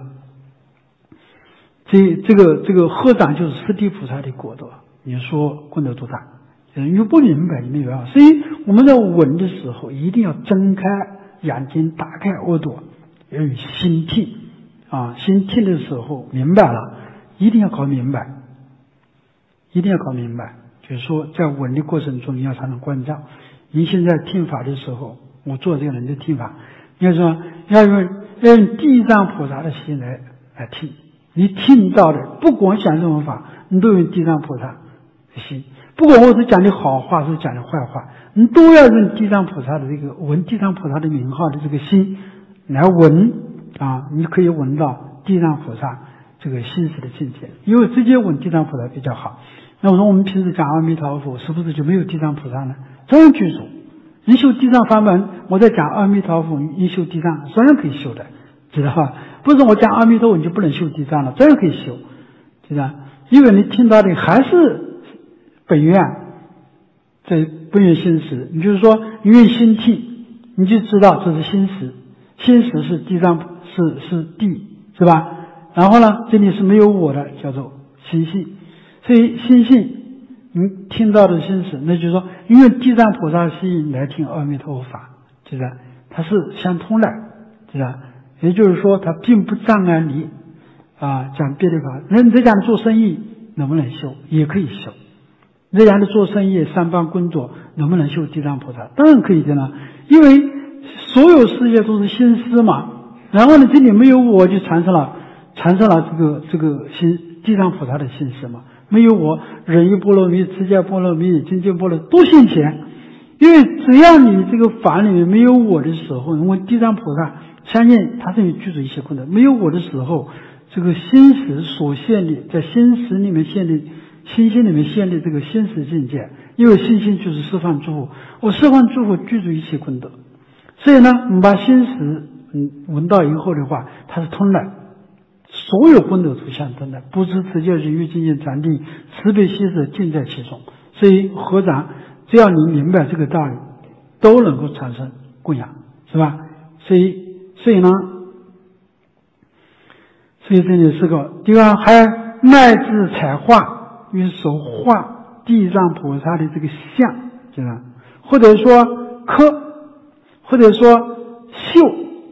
这这个这个合掌就是十地菩萨的果德，你说功德多大？你不明白，你没有办法。所以我们在闻的时候，一定要睁开眼睛，打开耳朵，要有心听啊！心听的时候明白了，一定要搞明白，一定要搞明白。就是说，在闻的过程中，你要常常关照。你现在听法的时候，我做这个人的听法， 应该说要用要用地藏菩萨的心来来听，你听到的不管讲什么法，你都用地藏菩萨的心，不管我是讲的好话是讲的坏话，你都要用地藏菩萨的这个闻地藏菩萨的名号的这个心来闻啊，你可以闻到地藏菩萨这个心识的境界，因为直接闻地藏菩萨比较好。那我说我们平时讲阿弥陀佛，是不是就没有地藏菩萨呢？照样具足。你修地藏法门，我在讲阿弥陀佛，你修地藏，照样可以修的，知道吧？不是我讲阿弥陀佛你就不能修地藏了，照样可以修，知道？因为你听到的还是本愿，这本愿心识，你就是说你用心听，你就知道这是心识，心识是地藏，是是地，是吧？然后呢，这里是没有我的，叫做心性，所以心性你听到的心识，那就是说因为地藏菩萨心来听阿弥陀佛法，知道？它是相通的，知道？也就是说它并不障碍你啊，讲别的法。那你在讲做生意能不能修？也可以修。你在讲的做生意三方工作能不能修地藏菩萨？当然可以的了，因为所有事业都是心思嘛。然后呢，这里没有我就产生了产生了这个这个心地藏菩萨的心识嘛。没有我，忍一波罗蜜、持戒波罗蜜、精进波罗蜜都现前。因为只要你这个法里面没有我的时候，因为地藏菩萨相信他是有具足一切功德，没有我的时候，这个心识所现的，在心识里面现的心性里面现的这个心识境界，因为心性就是释放诸佛，我释放诸佛具足一切功德，所以呢，我们把心识嗯闻到以后的话，它是通的，所有功德都相通的，不知持戒忍辱精进禅定慈悲喜舍尽在其中。所以合掌，只要你明白这个道理，都能够产生供养，是吧？所以所以呢，所以这里是个第二，还乃至彩画，用手画地藏菩萨的这个像，知道？或者说刻，或者说绣、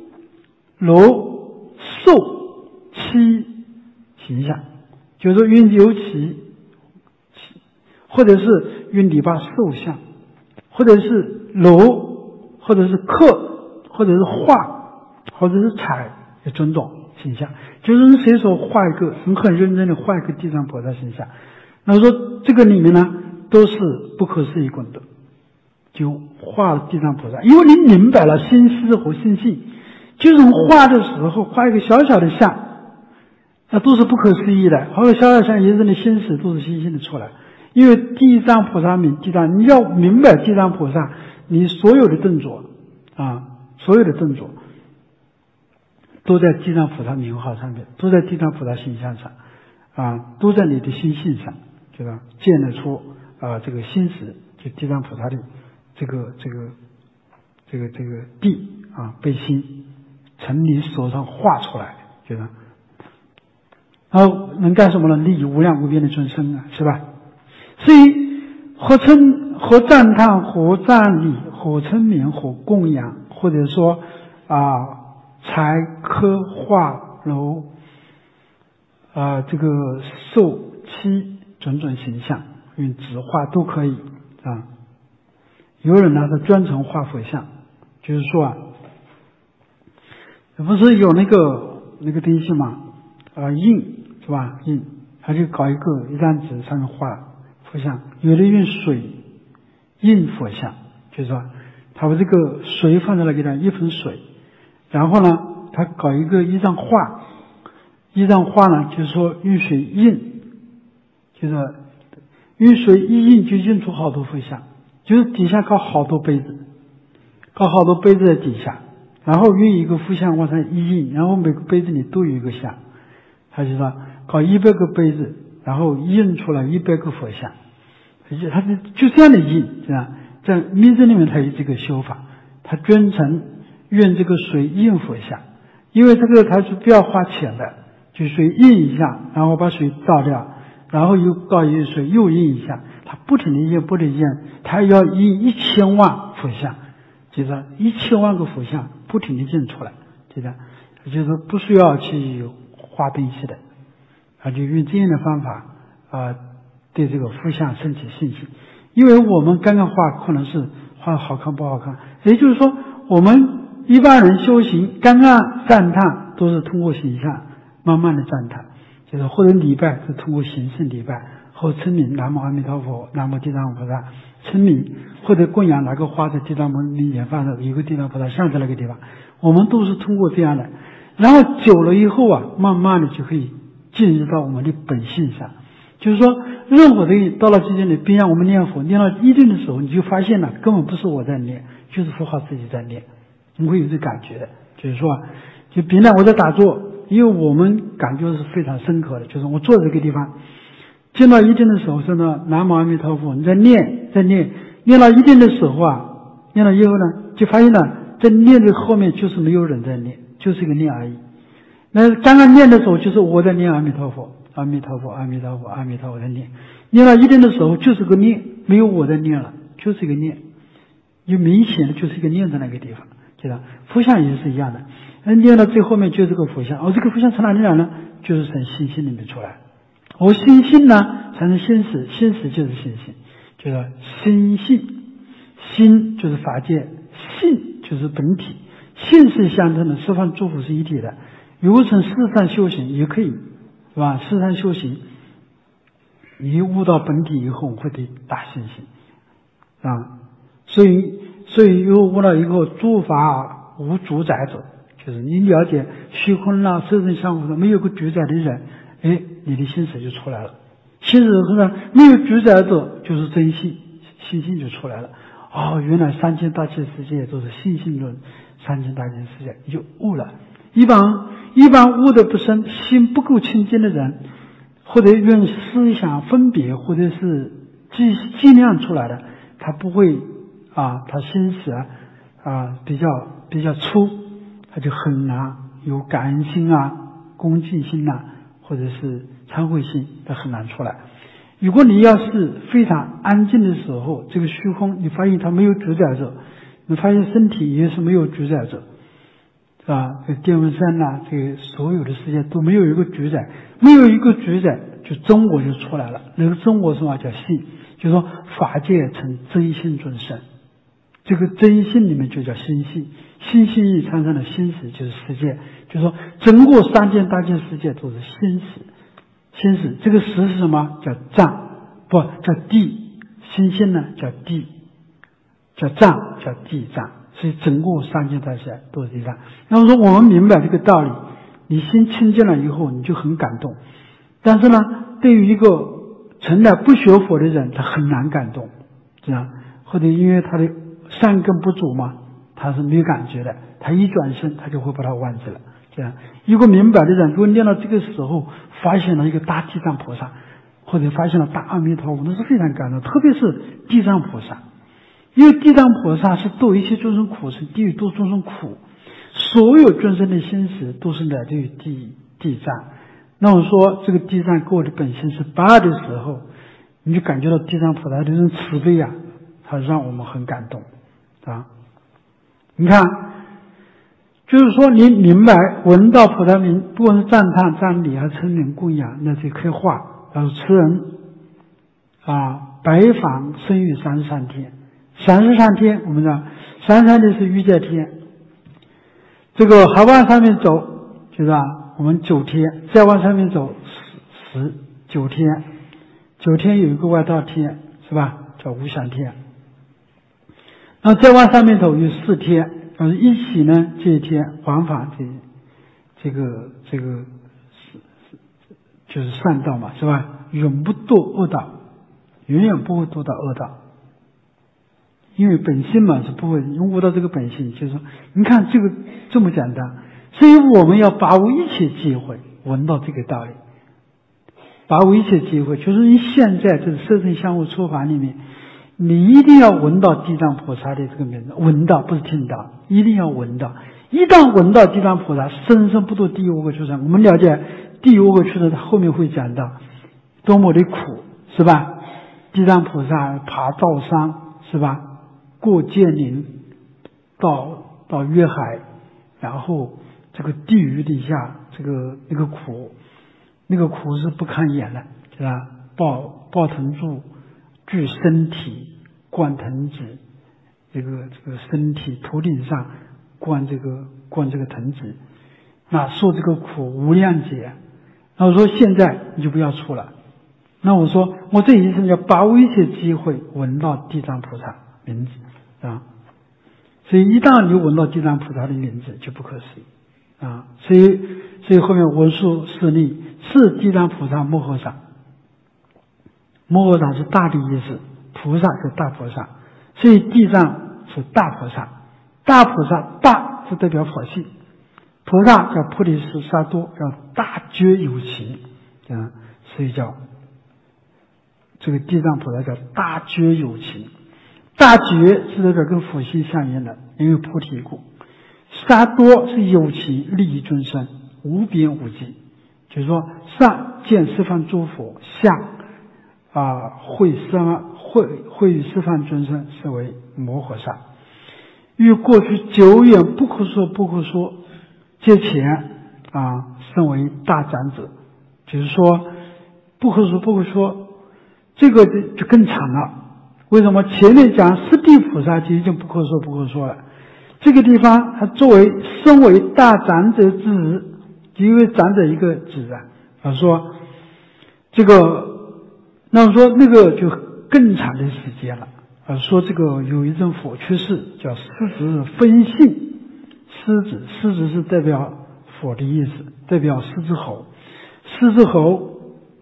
楼、寿、漆形象，就是说用油漆，或者是用泥巴塑像，或者是楼，或者是刻，或者是画，或者是彩的种种形象，就是你随手画一个，你很认真的画一个地藏菩萨形象，那说这个里面呢都是不可思议功德，就画了地藏菩萨，因为你明白了心思和心性，就是画的时候画一个小小的像，那都是不可思议的，画个小小的像也是你心识都是心性的出来。因为地藏菩萨名地藏，你要明白地藏菩萨，你所有的动作啊，所有的动作都在地藏菩萨名号上面，都在地藏菩萨形象上啊，都在你的心性上，对吧？见得出啊这个心识，就地藏菩萨的这个这个这个这个地啊被心从你手上画出来，对吧？然后能干什么呢？利益无量无边的众生啊，是吧？所以何称何赞叹何赞礼何称名何供养，或者说啊才刻画楼啊这个寿漆种种形象，用纸画都可以啊。有人呢是专程画佛像，就是说啊，不是有那个那个东西嘛啊印是吧？印他就搞一个一张纸上面画佛像，有的用水印佛像，就是说他把这个水放在那个地方，一盆水，然后呢他搞一个一张画，一张画呢就是说用水印，就是用水一印就印出好多佛像，就是底下搞好多杯子，搞好多杯子在底下，然后用一个佛像往上一印，然后每个杯子里都有一个像，他就说搞一百个杯子，然后印出来一百个佛像，他是就这样的印，是吧？在密宗里面他有这个修法，他专程用这个水印佛像，因为这个他是不要花钱的，就水印一下，然后把水倒掉，然后又倒一水又印一下，他不停的印不停的印，他要印一千万佛像，就是一千万个佛像不停的印出来，就是就是不需要去花东西的，啊，就用这样的方法啊，对这个佛像升起信心。因为我们刚刚画可能是画好看不好看，也就是说我们一般人修行，刚刚赞叹都是通过形象，慢慢的赞叹，就是或者礼拜是通过形式礼拜，或称名南无阿弥陀佛，南无地藏菩萨，称名或者供养哪个花在地藏门里面放的有个地藏菩萨像在那个地方，我们都是通过这样的。然后久了以后啊，慢慢的就可以进入到我们的本性上。就是说，任何东西到了今天里，比方我们念佛念到一定的时候，你就发现了根本不是我在念，就是佛号自己在念，你会有这感觉的。就是说，就比方我在打坐，因为我们感觉是非常深刻的，就是我坐在这个地方，见到一定的时候是呢，南无阿弥陀佛，你在念，在念，念到一定的时候啊，念了以后呢，就发现了在念的后面就是没有人在念，就是一个念而已。那刚刚念的时候，就是我在念阿弥陀佛。阿弥陀佛，阿弥陀佛，阿弥陀佛在念，念到一定的时候就是个念，没有我在念了，就是一个念，有明显的就是一个念在那个地方，知道？佛像也是一样的，那念到最后面就是个佛像，哦，这个佛像从哪里来呢？就是从心性里面出来。我心性呢，才能心识，心识就是心性，就是心性，心就是法界，性就是本体，性是相称的，十方诸佛是一体的。如果从世上修行也可以。是吧？世上修行，你悟到本体以后会得大信心啊。所以，所以又悟到一个诸法无主宰者，就是你了解虚空啦、色身相互的没有个主宰的人，哎，你的心识就出来了。心识后呢，没有主宰者就是真性，心性就出来了。哦，原来三千大千世界都是心性论，三千大千世界你就悟了。一般一般悟的不深，心不够清净的人，或者用思想分别或者是计计量出来的，他不会啊，他心识啊啊比较比较粗，他就很难有感恩心啊、恭敬心啊，或者是忏悔心，他很难出来。如果你要是非常安静的时候，这个虚空你发现它没有主宰者，你发现身体也是没有主宰者。是吧？这电风扇呐、啊，这个所有的世界都没有一个主宰，没有一个主宰，就真我就出来了。那个真我什么叫性？就是说法界成真性众生，这个真性里面就叫心性，心性一产生的心识就是世界，就是说整个三界大千世界都是心识，心识这个识是什么？叫藏，不叫地，心性呢叫地，叫藏，叫地藏。所以整个三界大千都是这样。那么说我们明白这个道理，你心清净了以后，你就很感动。但是呢，对于一个从来不学佛的人，他很难感动，这样或者因为他的善根不足嘛，他是没有感觉的。他一转身，他就会把他忘记了。这样一个明白的人，如果念到这个时候，发现了一个大地藏菩萨，或者发现了大阿弥陀佛，那是非常感动。特别是地藏菩萨。因为地藏菩萨是度一切众生苦，是地狱度众生苦，所有众生的心识都是来自于地地藏。那我说这个地藏跟我的本性是八的时候，你就感觉到地藏菩萨的这种慈悲啊，它让我们很感动啊。你看，就是说你明白闻到菩萨名，不管是赞叹、赞礼还是称名供养，那就可以化。然后持人啊，白访生于三十三天。三十三天，我们讲三十三天是欲界天，这个还往上面走，就是啊，我们九天，再往上面走十十九天，九天有一个外道天，是吧？叫无想天。然后再往上面走有四天，然后一起呢这一天往返这这个这个是就是善道嘛，是吧？永不堕恶道，永远不会堕到恶道。因为本性嘛是不会悟到这个本性，就是说，你看这个这么简单，所以我们要把握一切机会闻到这个道理，把握一切机会，就是你现在这个色身相互处法里面，你一定要闻到地藏菩萨的这个名字，闻到不是听到，一定要闻到。一旦闻到地藏菩萨，生生不堕地狱恶鬼畜生。我们了解地狱恶鬼畜生，他后面会讲到多么的苦，是吧？地藏菩萨爬灶山，是吧？过剑岭，到到月海，然后这个地狱底下这个那个苦，那个苦是不堪言的，是吧？抱抱藤柱锯身体，灌藤子，这个这个身体头顶上观这个观这个藤吉，那受这个苦无量劫。那我说现在你就不要出了。那我说我这一生要把握一切机会闻到地藏菩萨名字啊，所以一旦你闻到地藏菩萨的名字就不可思议啊，所以所以后面文殊师利是地藏菩萨摩诃萨，摩诃萨是大的意思，菩萨是大菩萨，所以地藏是大菩萨，大菩萨大是代表佛性，菩萨叫菩提斯萨多，叫大觉有情啊，所以叫这个地藏菩萨叫大觉有情。大觉是代表跟佛性相应的，因为菩提故。萨多是有情利益众生，无边无际，就是说上见十方诸佛，下啊会十方会会与十方众生，是为摩诃萨。于过去久远不可说不可说之前啊，身为大长者，就是说不可说不可说，这个就更长了。为什么前面讲十地菩萨就已经不可说不可说了？这个地方他作为身为大长者之日，因为长者一个指啊，他说这个，那么说那个就更长的时间了。啊，说这个有一阵佛去世，叫狮子分性。狮子，狮子是代表佛的意思，代表狮子吼。狮子吼，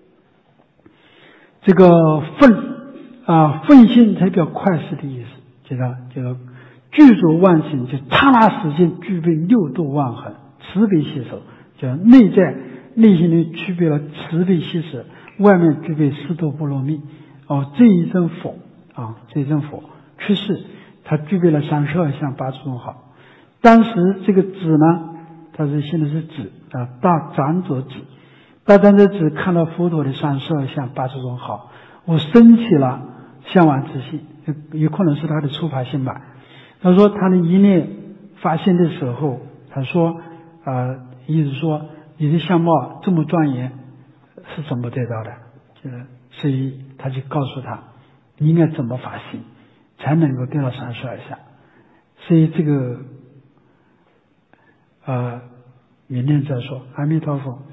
这个奋啊奋性代表快速的意思，知道？叫具足万行，就刹那时间具备六度万恒，慈悲喜舍，叫内在内心里具备了慈悲喜舍，外面具备四度波罗蜜。哦，这一阵佛。啊，这一阵佛去世，他具备了三十二相八种好。当时这个子呢，他是现在是子啊，大长者子，大长者子看到佛陀的三十二相八种好，我升起了向往之心，有可能是他的初发心吧。他说他的一念发现的时候，他说呃，意思说你的相貌这么庄严是怎么得到的？所以他就告诉他。你应该怎么发心才能够得到三十二相？所以这个呃，明天再说。阿弥陀佛。